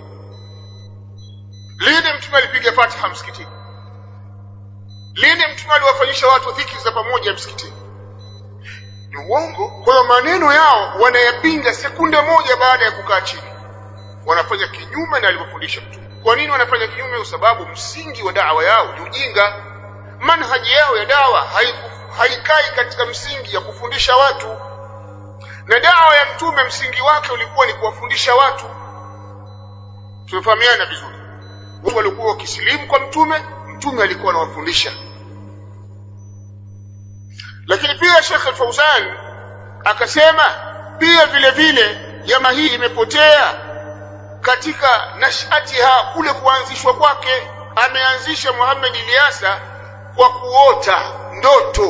Lini mtume alipiga Fatiha msikitini? Lini mtume aliwafanyisha watu dhikri za pamoja msikitini? Ni uongo. Kwa hiyo maneno yao wanayapinga sekunde moja baada ya kukaa chini. Wanafanya kinyume na alivyofundisha mtume. Kwa nini wanafanya kinyume? Kwa sababu msingi wa da'wa yao ni ujinga. Manhaji yao ya da'wa haikai katika msingi ya kufundisha watu. Na da'wa ya mtume msingi wake ulikuwa ni kuwafundisha watu. Tumefahamiana vizuri. Wao walikuwa wakisilimu kwa mtume, mtume alikuwa anawafundisha. Lakini pia Sheikh Al-Fauzan akasema pia vile vile jamaa hii imepotea katika nashatiha, kule kuanzishwa kwake. Ameanzisha Muhammad Ilyasa kwa kuota ndoto.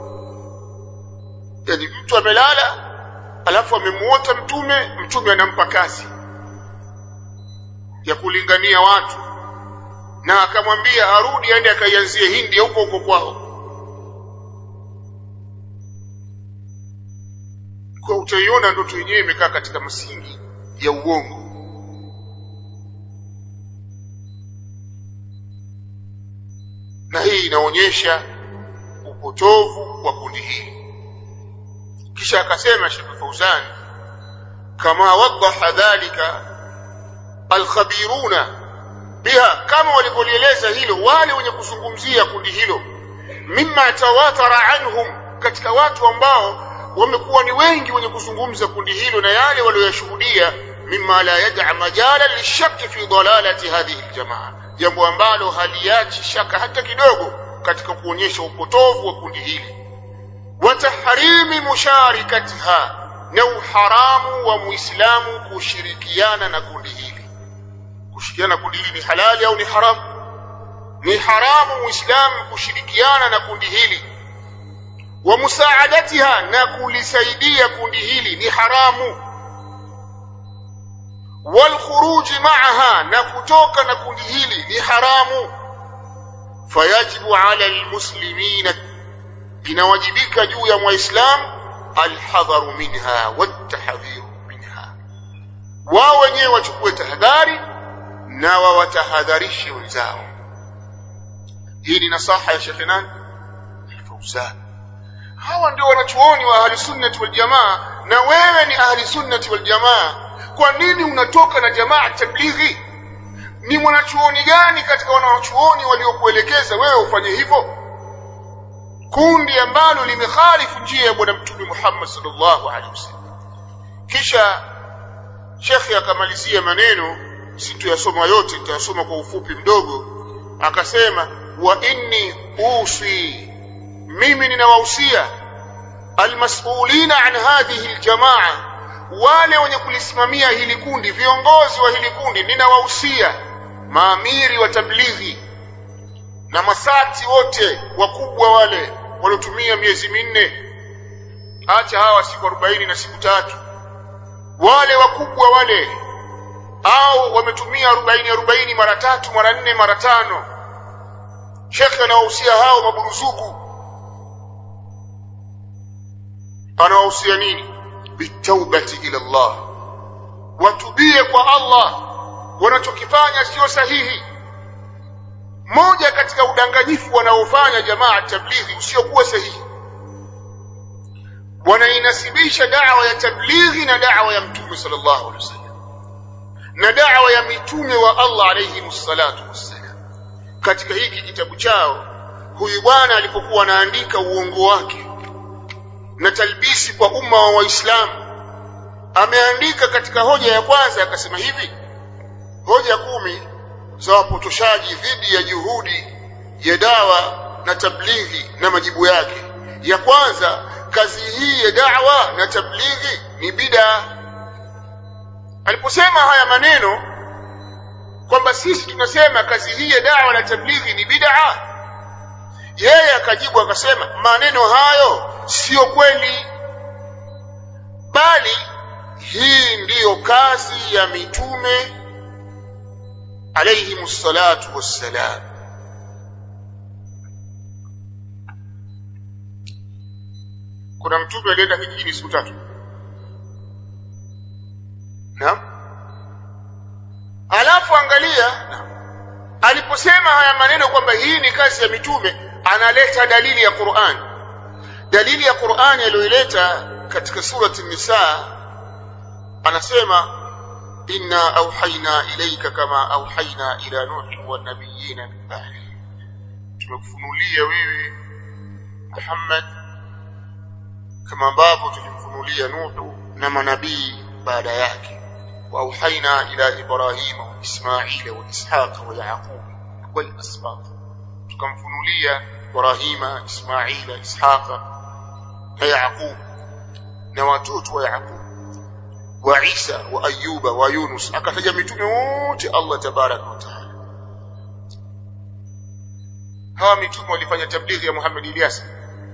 Yaani mtu amelala alafu amemuota mtume, mtume anampa kazi ya kulingania watu, na akamwambia arudi aende akaianzie Hindi huko huko kwao. Kwa utaiona ndoto yenyewe imekaa katika msingi ya uongo. Na hii inaonyesha upotovu wa kundi hili. Kisha akasema Sheikh Fauzan, kama wadaha dhalika alkhabiruna biha, kama walivyolieleza hilo wale wenye kuzungumzia kundi hilo, mimma tawatara anhum, katika watu ambao wamekuwa ni wengi wenye kuzungumza kundi hilo na yale waliyoshuhudia, mimma la yad'a majala lishakki fi dalalati hadhihi aljamaa, jambo ambalo haliachi shaka hata kidogo katika kuonyesha upotovu wa kundi hili. Wa tahrimi musharikatiha, na uharamu wa muislamu kushirikiana na kundi hili. Kushirikiana na kundi hili ni halali au ni haramu? Ni haramu muislamu kushirikiana na kundi hili. Wa musaadatiha, na kulisaidia kundi hili ni haramu. Wal khuruj ma'aha, na kutoka na kundi hili ni haramu. Fayajibu ala almuslimina, inawajibika juu ya waislamu alhadharu minha watahdhiru minha, wao wenyewe wachukue tahadhari na wawatahadharishe wenzao. Hii ni nasaha ya Sheikh nani? Al-Fauzan. Hawa ndio wanachuoni wa ahli sunnati wal jamaa, na wewe ni ahli sunnati wal jamaa. Kwa nini unatoka na jamaa tablighi? Ni mwanachuoni gani katika wanachuoni waliokuelekeza wewe ufanye hivyo? Kundi ambalo limekhalifu njia ya bwana mtume Muhammad sallallahu alaihi wasallam. Kisha Sheikh akamalizia maneno, sitayasoma yote, nitasoma kwa ufupi mdogo. Akasema, wa inni usi, mimi ninawahusia almas'ulina an hadhihi aljamaa, wale wenye kulisimamia hili kundi, viongozi wa hili kundi, ninawahusia maamiri wa tablighi na masati wote wakubwa wale waliotumia miezi minne, acha hawa siku arobaini na siku tatu, wale wakubwa wale, au wametumia arobaini arobaini mara tatu mara nne mara tano. Sheikh anawahusia hao maburuzuku. Anawahusia nini? Bitawbati ila Allah, watubie kwa Allah, wanachokifanya sio sahihi. Moja katika udanganyifu wanaofanya jamaa tablighi usiokuwa sahihi, wanainasibisha da'wa ya tablighi na da'wa ya mtume sallallahu alaihi wasallam na da'wa ya mitume wa Allah alayhi msalatu wassalam. katika hiki kitabu chao, huyu bwana alipokuwa anaandika uongo wake na talbisi kwa umma wa Waislamu, ameandika katika hoja ya kwanza akasema hivi: hoja kumi za wapotoshaji dhidi ya juhudi ya dawa na tablighi na majibu yake. Ya kwanza, kazi hii ya da'wa na tablighi ni bid'a. Aliposema haya maneno kwamba sisi tunasema kazi hii ya da'wa na tablighi ni bid'a, yeye akajibu akasema maneno hayo sio kweli, bali hii ndiyo kazi ya mitume alayhimus salatu wassalam. Kuna mtume alienda kijijini siku tatu. Naam. Alafu angalia, aliposema haya maneno kwamba hii ni kazi ya mitume, analeta dalili ya Qur'an. Dalili ya Qur'an aliyoileta katika surati An-Nisa, anasema inna auhayna ilayka kama auhayna ila nuhi wan nabiyina min ba'di, tumekufunulia wewe Muhammad kama ambavyo tulimfunulia Nuhu na manabii baada yake. Wa auhayna ila Ibrahima wa Ismaila wa Ishaqa wa Yaqub wal asbaq, tukamfunulia Ibrahima, Ismaila, Ishaqa na Yaqub na watoto wa Yaqub, wa Isa wa Ayuba wa Yunus. Akataja mitume wote Allah tabaraka wa taala. Hawa mitume walifanya tablighi ya Muhammad Ilyas,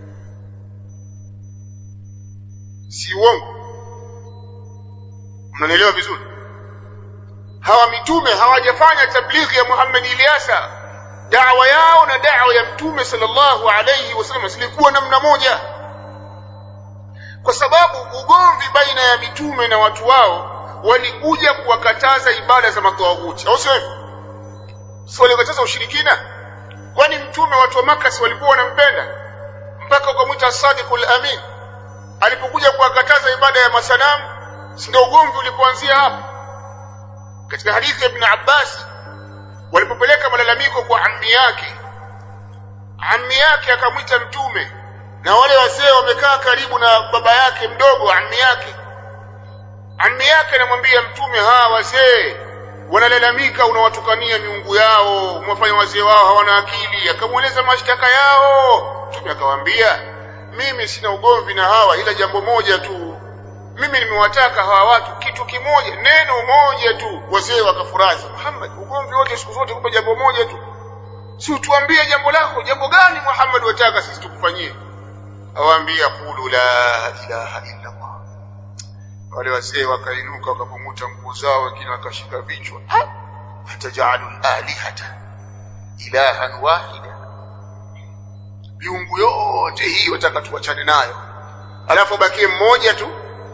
si uongo? Mnanielewa vizuri? Hawa mitume hawajafanya tablighi ya Muhammad Ilyasa. Da'wa yao na da'wa ya mtume sallallahu alayhi wasallam zilikuwa namna moja, kwa sababu ugomvi baina ya mitume na watu wao walikuja kuwakataza ibada za matawuti, au sio? Sio walikataza ushirikina. Kwani mtume watu wa Makkah si walikuwa wanampenda mpaka ukamwita Sadiqul Amin? Alipokuja kuwakataza ibada ya masanamu, si ndio ugomvi ulipoanzia hapo? Katika hadithi ya Ibn Abbas, walipopeleka malalamiko kwa ammi yake, ammi yake akamwita mtume, na wale wazee wamekaa karibu na baba yake mdogo ammi yake. Ammi yake anamwambia mtume, hawa wazee wanalalamika unawatukania miungu yao, umefanya wazee wao hawana akili. Akamueleza mashtaka yao. Mtume akamwambia, mimi sina ugomvi na hawa, ila jambo moja tu, mimi nimewataka hawa watu kitu kimoja, neno moja tu. Wazee wakafurahi, Muhammad, ugomvi wote siku zote kupa jambo moja tu, si utuambie jambo lako. Jambo gani Muhammad wataka sisi tukufanyie? Awaambia, qulu la ilaha illa Allah. Wale wazee wakainuka wakapunguta nguo zao, wengine wakashika vichwa, hatajalu alihata ilahan wahida, miungu yote hii wataka tuachane nayo, alafu bakie mmoja tu.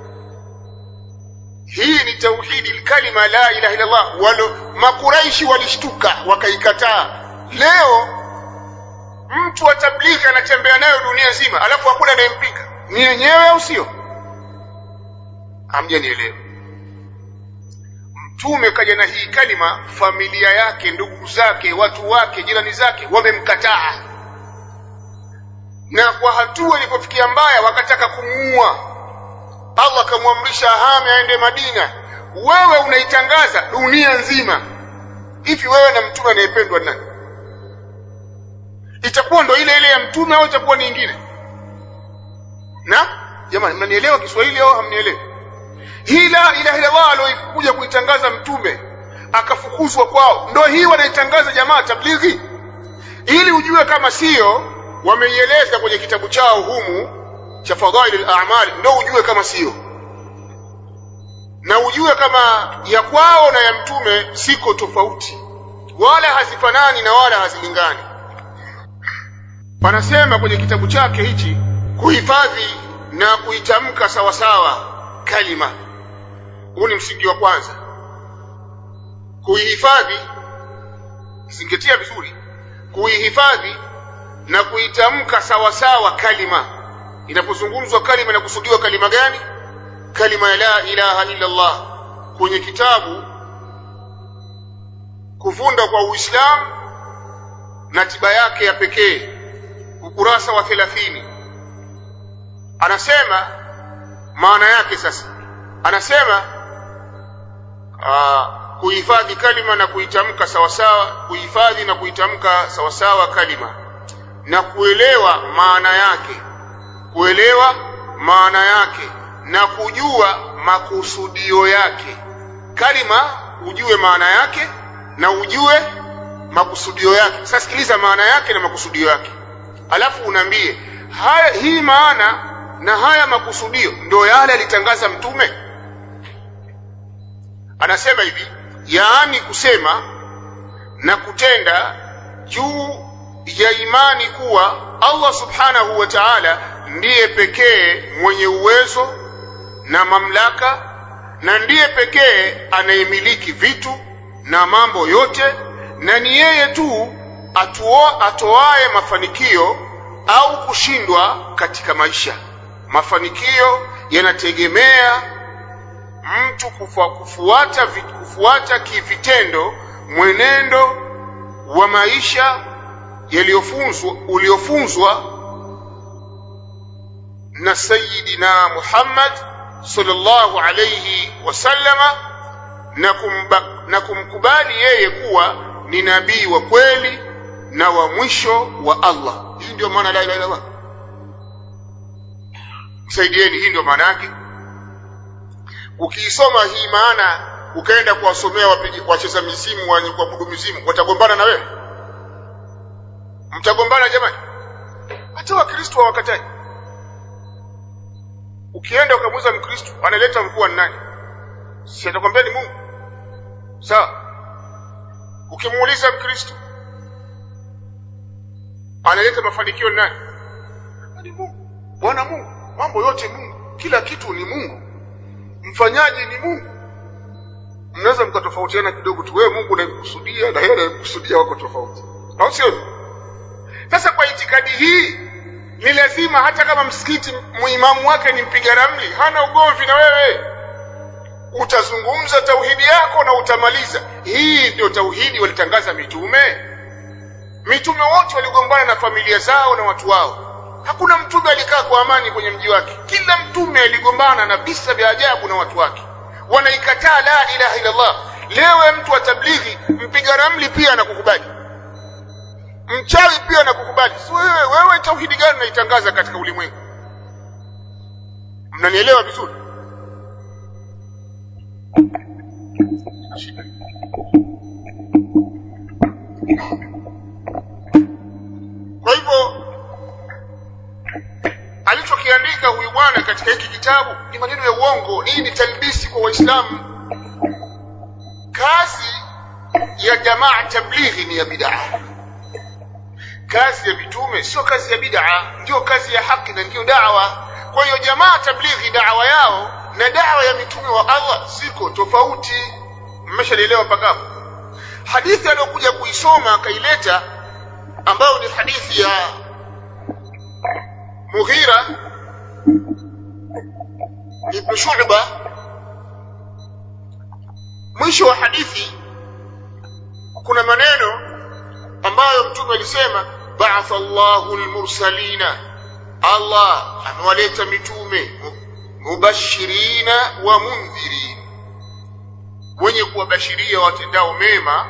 Hii ni tauhidi, kalima la ilaha illa Allah. Walo makuraishi walishtuka wakaikataa. Leo mtu wa tablighi anatembea nayo dunia nzima, alafu hakuna anayempinga. Ni yenyewe au sio? Hamjanielewa. Mtume kaja na hii kalima, familia yake, ndugu zake, watu wake, jirani zake wamemkataa, na kwa hatua ilipofikia mbaya wakataka kumuua. Allah kamwamrisha ahame aende Madina. Wewe unaitangaza dunia nzima. Hivi wewe na mtume anayependwa nani? Itakuwa ndo ile ile ya mtume au itakuwa ni nyingine? Na jamani, mnanielewa Kiswahili au hamnielewi? Hii la ilaha illa Allah aliyokuja kuitangaza mtume akafukuzwa kwao, ndo hii wanaitangaza jamaa tablighi. Ili ujue kama sio, wameieleza kwenye kitabu chao humu cha Fadhailul A'mal, ndo ujue kama sio, na ujue kama ya kwao na ya mtume siko tofauti, wala hazifanani na wala hazilingani. Wanasema kwenye kitabu chake hichi, kuhifadhi na kuitamka sawa sawa kalima. Huu ni msingi wa kwanza. Kuihifadhi, zingatia vizuri, kuihifadhi na kuitamka sawa sawa kalima. Inapozungumzwa kalima na kusudiwa kalima gani? Kalima ya la ilaha illa Allah. Kwenye kitabu Kuvunda kwa Uislamu na tiba yake ya pekee, ukurasa wa thelathini. Anasema maana yake sasa, anasema aa, kuhifadhi kalima na kuitamka sawa sawa, kuhifadhi na kuitamka sawa sawa kalima na kuelewa maana yake, kuelewa maana yake na kujua makusudio yake. Kalima ujue maana yake na ujue makusudio yake. Sasa sikiliza maana yake na makusudio yake, alafu unaambie haya, hii maana na haya makusudio ndio yale alitangaza Mtume. Anasema hivi, yaani kusema na kutenda juu ya imani kuwa Allah subhanahu wa ta'ala ndiye pekee mwenye uwezo na mamlaka, na ndiye pekee anayemiliki vitu na mambo yote, na ni yeye tu atuo atoaye mafanikio au kushindwa katika maisha. Mafanikio yanategemea mtu kufu, kufuata kufuata kivitendo mwenendo wa maisha yaliyofunzwa uliofunzwa na Sayyidina Muhammad sallallahu alayhi wasallama, na kumba, na kumkubali yeye kuwa ni nabii wa kweli na wa mwisho wa Allah. Hii ndio maana la ilaha illallah. Msaidieni, hii ndio maana yake. Ukiisoma hii maana ukaenda kuwasomea wapigi wacheza mizimu wenye kuabudu mizimu, watagombana na wewe. Mtagombana jamani. Hata Wakristo hawakatai. Ukienda ukamuuliza Mkristo analeta mvua ni nani, si atakwambia ni Mungu? Sawa. Ukimuuliza Mkristo analeta mafanikio ni nani, ni Mungu. Bwana Mungu, mambo yote Mungu, kila kitu ni Mungu, mfanyaji ni Mungu. Mnaweza mkatofautiana kidogo tu, wewe Mungu unamkusudia na yeye anamkusudia, wako tofauti, au sio? Sasa kwa itikadi hii ni lazima, hata kama msikiti muimamu wake ni mpiga ramli, hana ugomvi na wewe, utazungumza tauhidi yako na utamaliza. Hii ndio tauhidi walitangaza mitume. Mitume wote waligombana na familia zao na watu wao. Hakuna mtume alikaa kwa amani kwenye mji wake. Kila mtume aligombana na visa vya ajabu na watu wake. Wanaikataa la ilaha illa Allah. Leo mtu wa tablighi, mpiga ramli pia anakukubali, mchawi pia anakukubali. So wewe wewe tauhidi gani unaitangaza katika ulimwengu? Mnanielewa vizuri? Kwa hivyo alichokiandika huyu bwana katika hiki kitabu ni maneno ya uongo. Hii ni talbisi kwa Waislamu. Kazi ya jamaa tablighi ni ya bid'a. Kazi ya mitume sio kazi ya bid'a, ndio kazi ya haki na ndio da'wa. Kwa hiyo jamaa tablighi da'wa yao na da'wa ya mitume wa Allah ziko tofauti. Mmeshaelewa mpaka hapo? Hadithi aliyokuja kuisoma akaileta, ambayo ni hadithi ya Mughira ibn Shu'ba, mwisho wa hadithi kuna maneno ambayo mtume alisema, ba'atha Allahu al-mursalina, Allah amewaleta mitume, mubashirina wa mundhirin, wenye kuwabashiria watendao mema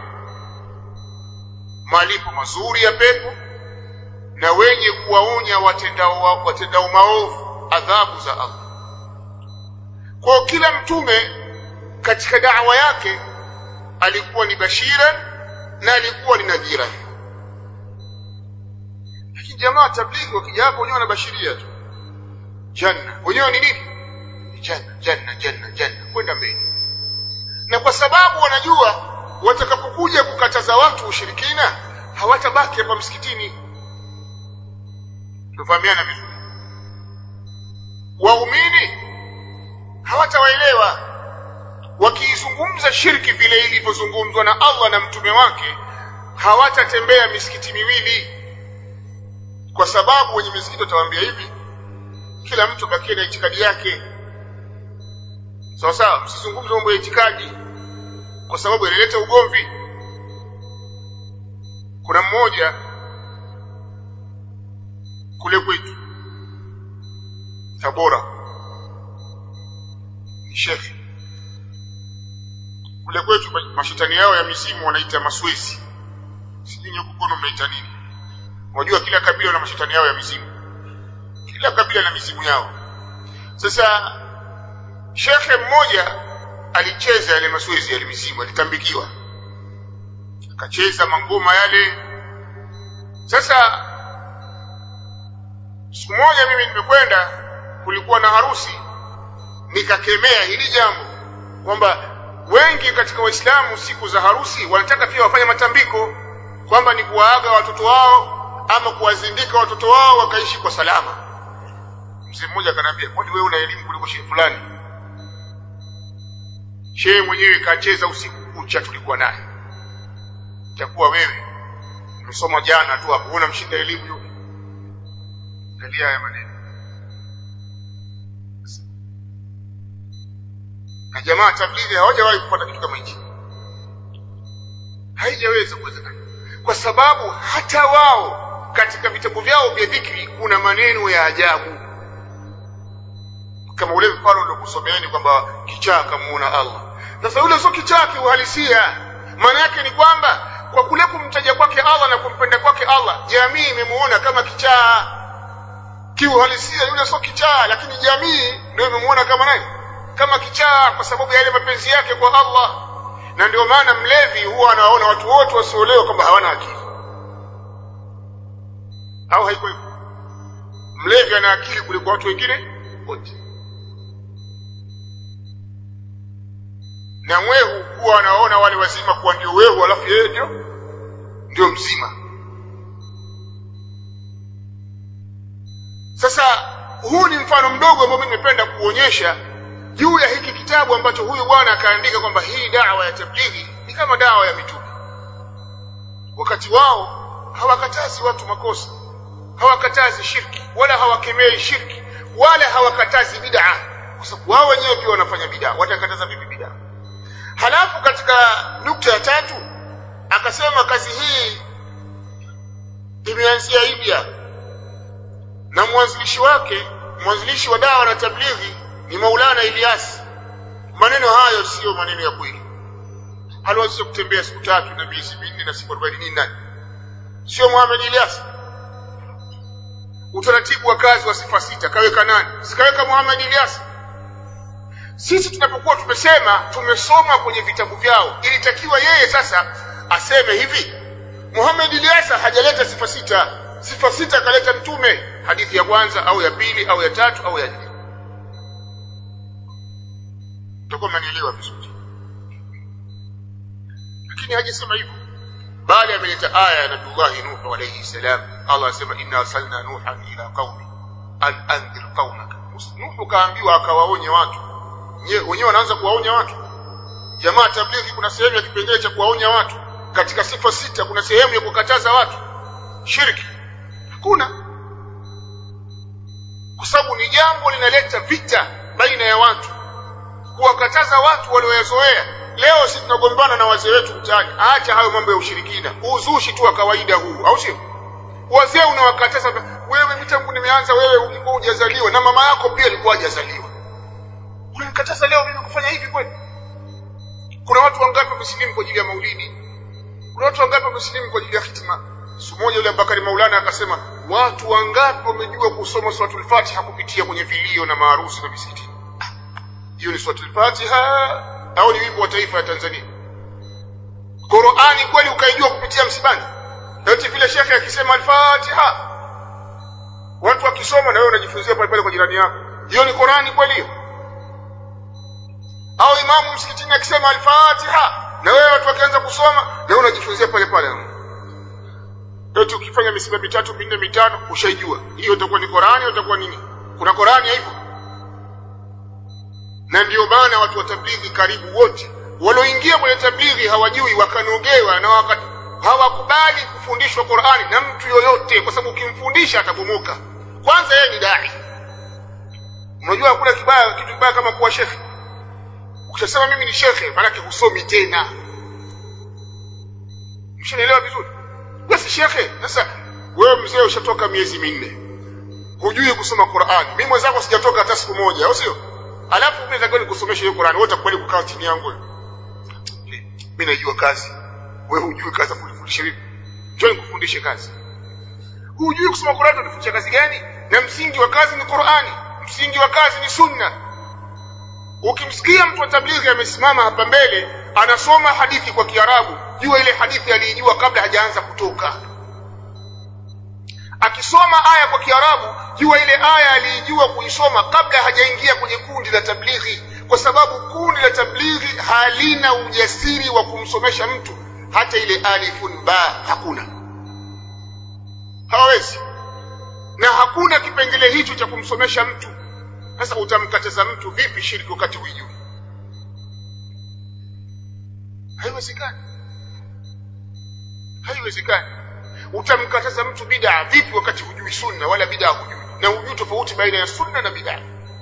malipo mazuri ya pepo, na wenye kuwaonya watendao watendao maovu adhabu za Allah. Kwa kila mtume katika da'wa yake alikuwa ni bashira na alikuwa ni nadhira. Lakini jamaa tablighi wakija hapo wenyewe wanabashiria tu janna, wenyewe ni nini? Janna janna janna janna, kwenda mbele. Na kwa sababu wanajua watakapokuja kukataza watu ushirikina hawatabaki hapa msikitini. Tufahamiana vizuri. Waumini hawatawaelewa. Wakiizungumza shirki vile ilivyozungumzwa na Allah na mtume wake, hawatatembea misikiti miwili, kwa sababu wenye misikiti watawaambia hivi, kila mtu bakie na itikadi yake. Sawa sawa, msizungumze mambo ya itikadi kwa sababu inaleta ugomvi. Kuna mmoja kule kwetu Tabora, ni shekhi kule kwetu. Mashetani yao ya mizimu wanaita maswezi, sijui nyukukono mnaita nini. Unajua kila kabila na mashetani yao ya mizimu, kila kabila na mizimu yao. Sasa shekhe mmoja alicheza yale maswezi yale mizimu, alitambikiwa akacheza mangoma yale. Sasa siku moja mimi nimekwenda, kulikuwa na harusi, nikakemea hili jambo kwamba wengi katika Waislamu siku za harusi wanataka pia wafanye matambiko, kwamba ni kuwaaga watoto wao ama kuwazindika watoto wao wakaishi kwa salama. Mzee mmoja akaniambia, kwani wewe una elimu kuliko shehe fulani? Shehe mwenyewe kacheza usiku kucha, tulikuwa naye. Itakuwa wewe umesoma jana tu hapo, una mshinda elimu yote. Angalia haya maneno. Na jamaa tablighi hawajawahi kupata kitu kama hichi, haijaweza kuwezekana, kwa sababu hata wao katika vitabu vyao vya dhikri kuna maneno ya ajabu, kama ule mfano ndio kusomeeni kwamba kichaa kamuona Allah. Sasa yule sio kichaa kiuhalisia, maana yake ni kwamba kwa kule kumtaja kwake Allah na kumpenda kwake Allah, jamii imemuona kama kichaa. Kiuhalisia yule sio kichaa, lakini jamii ndio imemuona kama nani? Kama kichaa, kwa sababu ya ile mapenzi yake kwa Allah. Na ndio maana mlevi huwa anaona watu wote wasiolewa kwamba hawana akili, au haiko hivyo? Mlevi ana akili kuliko watu wengine wote. Na mwehu huwa anaona wale wazima kuwa ndio wehu, alafu yeye ndio ndio mzima. Sasa huu ni mfano mdogo ambao mimi nimependa kuonyesha juu ya hiki kitabu ambacho huyu bwana akaandika kwamba hii da'wa ya tablighi ni kama dawa ya mitume. Wakati wao hawakatazi watu makosa, hawakatazi shirki, wala hawakemei shirki, wala hawakatazi bid'a, kwa sababu wao wenyewe pia wanafanya bid'a. Watakataza vipi bid'a? Halafu katika nukta ya tatu akasema kazi hii imeanzia India, na mwanzilishi wake, mwanzilishi wa dawa na tablighi ni Maulana Ilyas. Maneno hayo sio maneno ya kweli. Haliwezi kutembea siku tatu na miezi minne na siku arobaini nani? Sio Muhammad Ilyas. Utaratibu wa kazi wa sifa sita kaweka nani? Sikaweka Muhammad Ilyas. Sisi tunapokuwa tumesema tumesoma kwenye vitabu vyao, ilitakiwa yeye sasa aseme hivi, Muhammad Ilyas hajaleta sifa sita, sifa sita kaleta mtume, hadithi ya kwanza au ya pili au ya tatu au ya nne. Tuko mnanielewa vizuri? Lakini hajasema hivyo, bali ameleta aya ya Nabii Nuh alayhi salam. Allah asema inna arsalna nuhan ila qaumi an anzir qaumaka. Nuh kaambiwa akawaonye watu, wenyewe wanaanza kuwaonya watu. Jamaa tablighi kuna sehemu ya kipengele cha kuwaonya watu. Katika sifa sita kuna sehemu ya kukataza watu shirki? Hakuna, kwa sababu ni jambo linaleta vita baina ya watu, kuwakataza watu walioyazoea. Leo sisi tunagombana na wazee wetu mtaani, acha hayo mambo ya ushirikina, uzushi tu wa kawaida huu, au sio? Wazee unawakataza, wewe mitangu nimeanza, wewe ulikuwa hujazaliwa na mama yako pia alikuwa hajazaliwa, unanikataza leo mimi kufanya hivi kweli? Kuna watu wangapi wamesilimu kwa ajili ya maulidi? Kuna watu wangapi wamesilimu kwa ajili ya hitima? Siku moja yule Abubakari Maulana akasema, watu wangapi wamejua kusoma suratul Fatiha kupitia kwenye vilio na maharusi na misikiti? Hiyo ni suratul Fatiha au ni wimbo wa taifa ya Tanzania? Qur'ani kweli ukaijua kupitia msibani? Eti vile shekhe akisema al-Fatiha watu wakisoma na wewe unajifunzia pale pale kwa jirani yako, hiyo ni Qur'ani kweli hiyo? Au imamu msikitini akisema al-Fatiha na wewe watu wakianza kusoma na wewe unajifunzia pale pale? Eti ukifanya misiba mitatu minne mitano ushaijua, hiyo itakuwa ni Qur'ani au itakuwa nini? Kuna Qur'ani hivyo? Na ndio maana watu wa tablighi karibu wote walioingia kwenye tablighi hawajui, wakanogewa na wakati hawakubali kufundishwa Qur'ani na mtu yoyote, kwa sababu ukimfundisha atabomoka. Kwanza yeye ni dai. Unajua hakuna kibaya, kitu kibaya kama kuwa shekhi. Ukisema mimi ni shekhi, maana yake husomi tena. Mshanielewa vizuri? Basi shekhi, sasa wewe mzee ushatoka miezi minne, hujui kusoma Qur'an. Mimi mwenzako sijatoka hata siku moja, au sio? Alafu mimi nataka nikusomeshe hiyo Qur'an, wote kubali kukaa chini yangu. Mimi najua kazi, wewe hujui kazi, kufundisha vipi? Njoo nikufundishe kazi. Hujui kusoma Qur'an, unafundisha kazi gani? Na msingi wa kazi ni Qur'ani, msingi wa kazi ni sunna. Ukimsikia mtu wa tablighi amesimama hapa mbele anasoma hadithi kwa Kiarabu, jua ile hadithi aliijua kabla hajaanza kutoka. Akisoma aya kwa Kiarabu, jua ile aya aliijua kuisoma kabla hajaingia kwenye kundi la tablighi, kwa sababu kundi la tablighi halina ujasiri wa kumsomesha mtu hata ile alifun ba, hakuna. Hawezi. Na hakuna kipengele hicho cha kumsomesha mtu. Sasa utamkataza mtu vipi shirki wakati hujui? Haiwezekani. Haiwezekani. Utamkataza mtu bid'a vipi wakati hujui sunna wala bid'a hujui? Na hujui tofauti baina ya sunna na bid'a.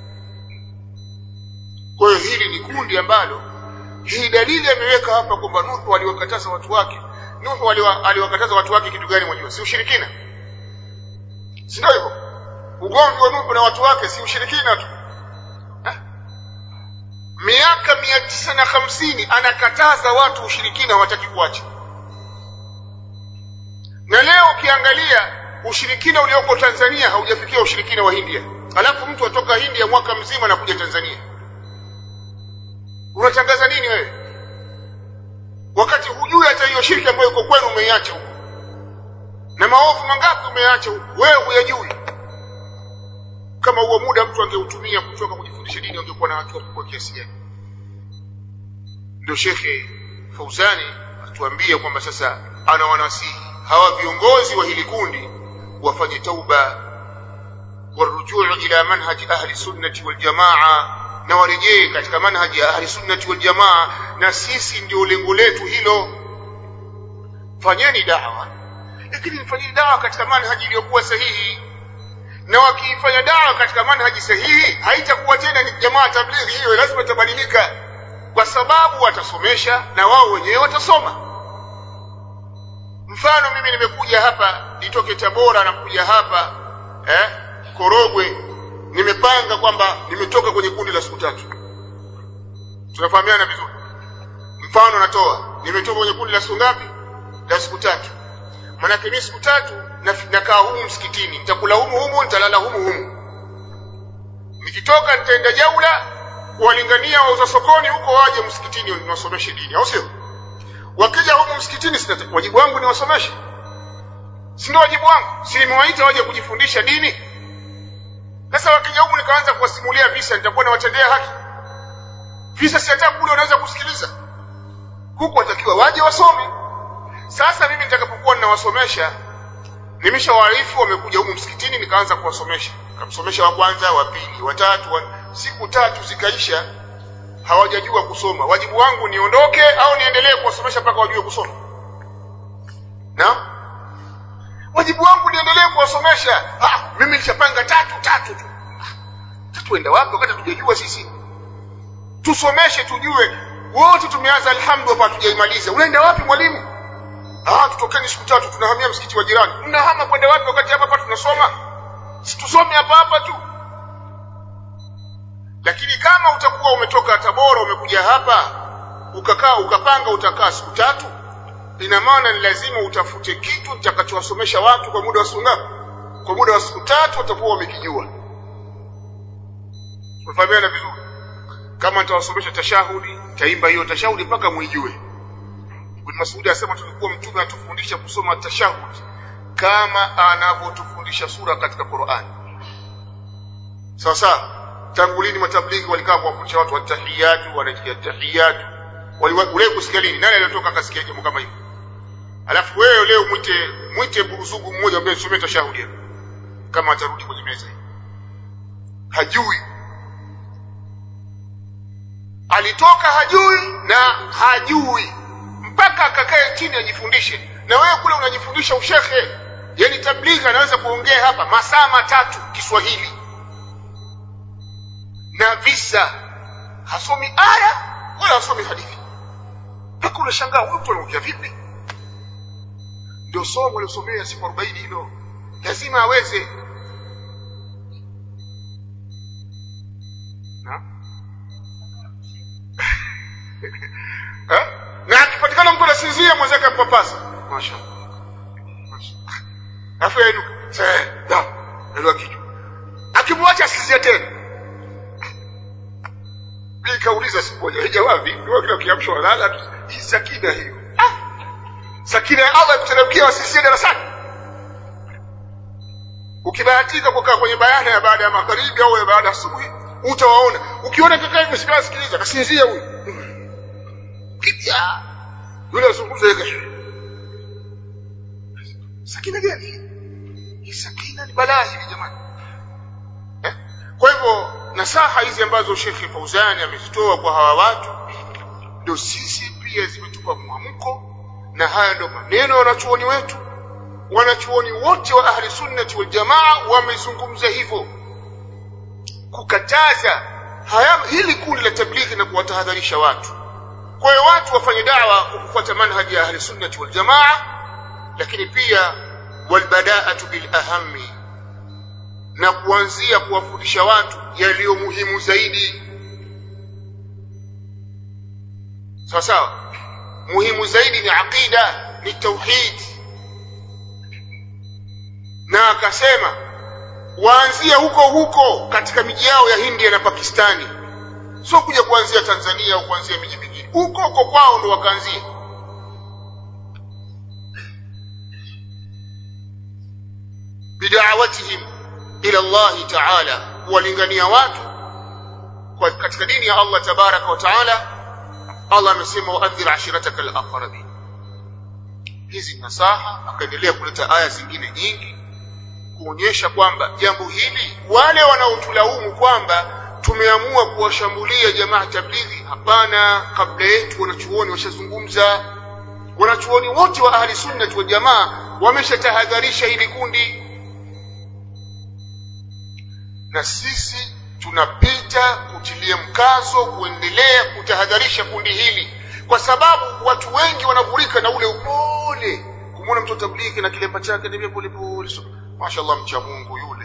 Kwa hiyo hili ni kundi ambalo hii dalili ameweka hapa kwamba Nuhu aliwakataza watu wake. Nuhu aliwakataza watu wake kitu gani mwajua? Si ushirikina. Si ndio hivyo? Ugomvi wa Nuhu na watu wake si ushirikina tu. Ha? Miaka mia tisa na hamsini anakataza watu ushirikina, hawataki kuacha. Na leo ukiangalia ushirikina ulioko Tanzania haujafikia ushirikina wa India. Alafu mtu atoka India mwaka mzima na kuja Tanzania. Unatangaza nini wewe? Wakati hujui hata hiyo shirki ambayo iko kwenu umeiacha huko. Na maovu mangapi umeacha huko? Wewe huyajui. Kama huo muda mtu angeutumia kutoka kujifundisha dini angekuwa na watu kwa kiasi gani? Ndio Sheikh Fauzani atuambia kwamba sasa ana wanasihi hawa viongozi wa hili kundi wafanye tauba warujuu ila manhaji ahli sunnati wal jamaa, na warejee katika manhaji ya ahli sunnati wal jamaa. Na sisi ndio lengo letu hilo. Fanyeni da'wa, lakini mfanyeni da'wa katika manhaji iliyokuwa sahihi. Na wakifanya da'wa katika manhaji sahihi haitakuwa tena ni jamaa tablighi, hiyo lazima itabadilika, kwa sababu watasomesha na wao wenyewe watasoma. Mfano mimi nimekuja hapa, nitoke Tabora na kuja hapa eh Korogwe, nimepanga kwamba nimetoka kwenye kundi la siku tatu. Tunafahamiana vizuri. Mfano natoa, nimetoka kwenye kundi la siku ngapi? La siku tatu. Maana mimi siku tatu nakaa humu msikitini, nitakula humu humu, nitalala humu humu. Nikitoka nitaenda jaula kuwalingania wauza sokoni huko waje msikitini niwasomeshe dini, au sio? Wakija huko msikitini sina wajibu wangu ni wasomeshe. Si ndio wajibu wangu? Si nimewaita waje kujifundisha dini? Sasa wakija huko nikaanza kuwasimulia visa, nitakuwa nawatendea haki? Visa si hata kule unaweza kusikiliza. Huko watakiwa waje wasome. Sasa mimi nitakapokuwa ninawasomesha, nimeshawaarifu wamekuja huko msikitini, nikaanza kuwasomesha. Nikamsomesha wa kwanza, wa pili, wa tatu, wa... siku tatu zikaisha hawajajua kusoma. Wajibu wangu niondoke au niendelee kuwasomesha mpaka wajue kusoma? Na wajibu wangu niendelee kuwasomesha. Ah, mimi nilishapanga tatu tatu tu. Tatu enda wapi wakati tujajua sisi? Tusomeshe tujue. Wote tumeanza alhamdulillah hapa tujaimaliza. Unaenda wapi mwalimu? Ah, tutokeni siku tatu tunahamia msikiti wa jirani. Mnahama kwenda wapi wakati hapa hapa tunasoma? Situsome hapa hapa tu. Lakini kama utakuwa umetoka Tabora umekuja hapa ukakaa ukapanga utakaa siku tatu, ina maana ni lazima utafute kitu kitakachowasomesha watu kwa muda wa siku ngapi? Kwa muda wa siku tatu watakuwa wamekijua. Tunafahamiana vizuri. Kama nitawasomesha tashahudi, taimba hiyo tashahudi mpaka muijue. Ibn Mas'ud anasema tulikuwa mtume atufundisha kusoma tashahudi kama anavyotufundisha sura katika Qur'an. Sawa sawa. Tangu lini matablighi walikaa kuwafundisha watu watahiyatu, wanajikia tahiyatu? Waliwahi kusikia lini? Nani aliyotoka akasikia jambo kama hilo? Alafu wewe leo mwite mwite buruzugu mmoja ambaye somea tashahudi kama atarudi kwenye meza hii. Hajui. Alitoka hajui na hajui mpaka akakae chini ajifundishe. Na wewe kule unajifundisha ushekhe. Yaani tablighi anaweza kuongea hapa masaa matatu Kiswahili na visa, hasomi aya wala hasomi hadithi. Mpaka unashangaa huyu mtu anaongea vipi? Ndio somo aliyosomea siku arobaini hilo. Lazima aweze. eh na akipatikana mtu anasinzia mwenzake ampapasa mashaallah afu yenu sasa ndio kitu akimwacha asinzia tena. Nikauliza siku moja jawabi ndio kile kiamsho lala hii sakina hiyo ah sakina ya Allah kuteremkia wasinzie darasani. Ukibahatika kukaa kwenye bayana ya baada ya magharibi au ya baada ya asubuhi utawaona. Ukiona kaka hivi sikiliza sikiliza kasinzia huyu kitia yule azungumza yake sakina gani hii sakina ni balaa hivi jamani eh? Kwa hivyo nasaha hizi ambazo Sheikh Fauzani amezitoa kwa hawa watu ndio sisi pia zimetupa mwamko, na haya ndio maneno wanachuoni wetu. Wanachuoni wote wa ahli sunnati wal jamaa wamezungumza hivyo, kukataza haya hili kundi la tablighi na kuwatahadharisha watu. Kwa hiyo watu wafanye da'wa kwa kufuata manhaji ya ahli sunnati wal jamaa, lakini pia walbada'atu bil ahammi, na kuanzia kuwafundisha watu yaliyo muhimu zaidi. Sawa sawa, muhimu zaidi ni aqida, ni tauhid. Na akasema waanzia huko huko katika miji yao ya India na Pakistani, sio kuja kuanzia Tanzania au kuanzia miji mingine. Huko huko kwao ndo wakaanzia. bid'awatihim ila Allah ta'ala, walingania watu kwa katika dini ya Allah tabaraka wa taala. Allah amesema waadhir ashiratakal aqrabin. Hizi nasaha, akaendelea kuleta aya zingine nyingi kuonyesha kwamba jambo hili, wale wanaotulaumu kwamba tumeamua kuwashambulia jamaa tablighi, hapana. Kabla yetu wanachuoni washazungumza. Wanachuoni wote wa ahli sunnah wal jamaa wameshatahadharisha hili kundi, na sisi tunapita kutilia mkazo kuendelea kutahadharisha kundi hili, kwa sababu watu wengi wanavurika na ule upole. Kumwona mtu tablighi na kilemba chake ni pole pole, so, mashaallah mcha Mungu yule.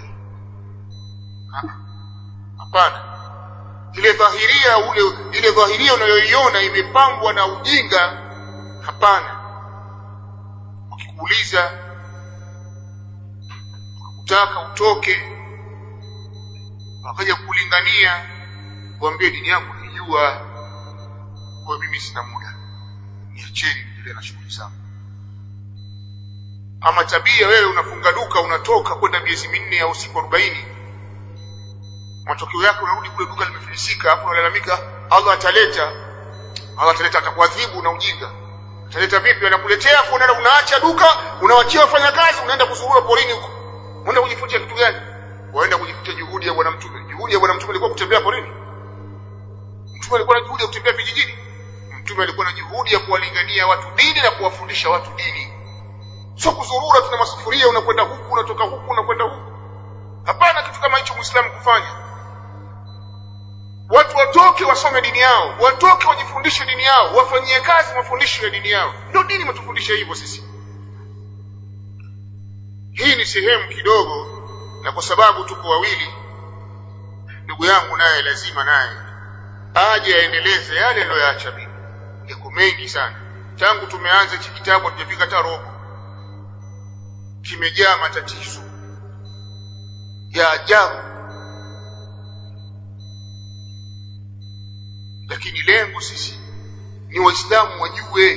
Hapana, ile dhahiria ule ile dhahiria unayoiona imepambwa na ujinga, hapana. Ukikuuliza ukitaka utoke wakaja kulingania, kuambia dini yangu nijua, kwa mimi sina muda, niacheni niendelee na shughuli zangu. Ama tabia wewe unafunga duka unatoka kwenda miezi minne au siku arobaini, matokeo yake unarudi kule duka limefilisika, hapo unalalamika Allah ataleta Allah ataleta atakuadhibu na ujinga. Ataleta vipi? Anakuletea afu unaenda unaacha duka, unawachia wafanya kazi, unaenda kuzurura porini huko. Unaenda kujifutia kitu gani? Waenda kujifutia juhudi ya bwana mtume. Juhudi ya bwana mtume ilikuwa kutembea porini. Mtume alikuwa na juhudi ya kutembea vijijini. Mtume alikuwa na juhudi ya kuwalingania watu dini na kuwafundisha watu dini. Sio kuzurura tuna masufuria unakwenda huku unatoka huku unakwenda huku. Hapana kitu kama hicho Muislamu kufanya. Watu watoke wasome dini yao, watoke wajifundishe dini yao, wafanyie kazi mafundisho ya dini yao. Ndio dini imetufundisha hivyo sisi. Hii ni sehemu kidogo, na kwa sababu tuko wawili, ndugu yangu naye lazima naye aje aendeleze yale aliyoyaacha mimi. Yako mengi sana. Tangu tumeanza hiki kitabu hatujafika hata robo. Kimejaa matatizo ya ajabu, lakini lengo sisi ni Waislamu wajue,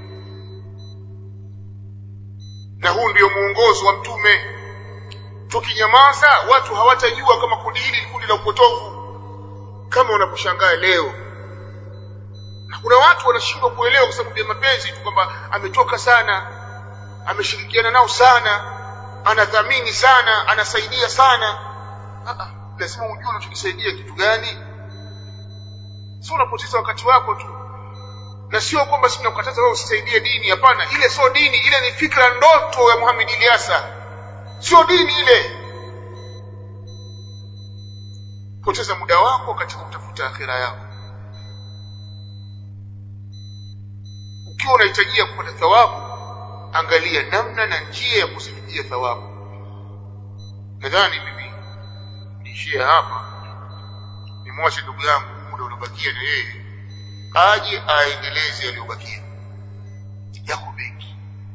na huu ndio muongozo wa mtume. Tukinyamaza watu hawatajua kama kundi hili ni kundi la upotovu, kama wanaposhangaa leo. Na kuna watu wanashindwa kuelewa kwa sababu ya mapenzi tu, kwamba ametoka sana, ameshirikiana nao sana, anadhamini sana, anasaidia sana. Ah, lazima ujue unachokisaidia kitu gani. Sio unapoteza wakati wako tu. Na sio kwamba sisi tunakataza wewe usisaidie dini, hapana. Ile sio dini, ile ni fikra ndoto ya Muhammad Ilyasa. Sio dini ile. Poteza muda wako katika kutafuta akhira yako. Ukiwa unahitajia kupata thawabu, angalia namna na njia ya kuzifikia thawabu. Nadhani mimi niishie hapa, nimwache ndugu yangu muda unabakia na yeye aje aendeleze yaliyobakia. Yako mengi.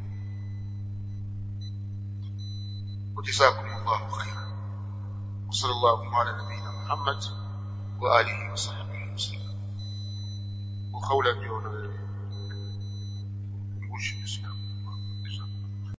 Jazakumullahu khairan. Sallallahu ala nabiyina Muhammad wa alihi wa sahbihi wasallam. Wa qawlan yawna. Mushi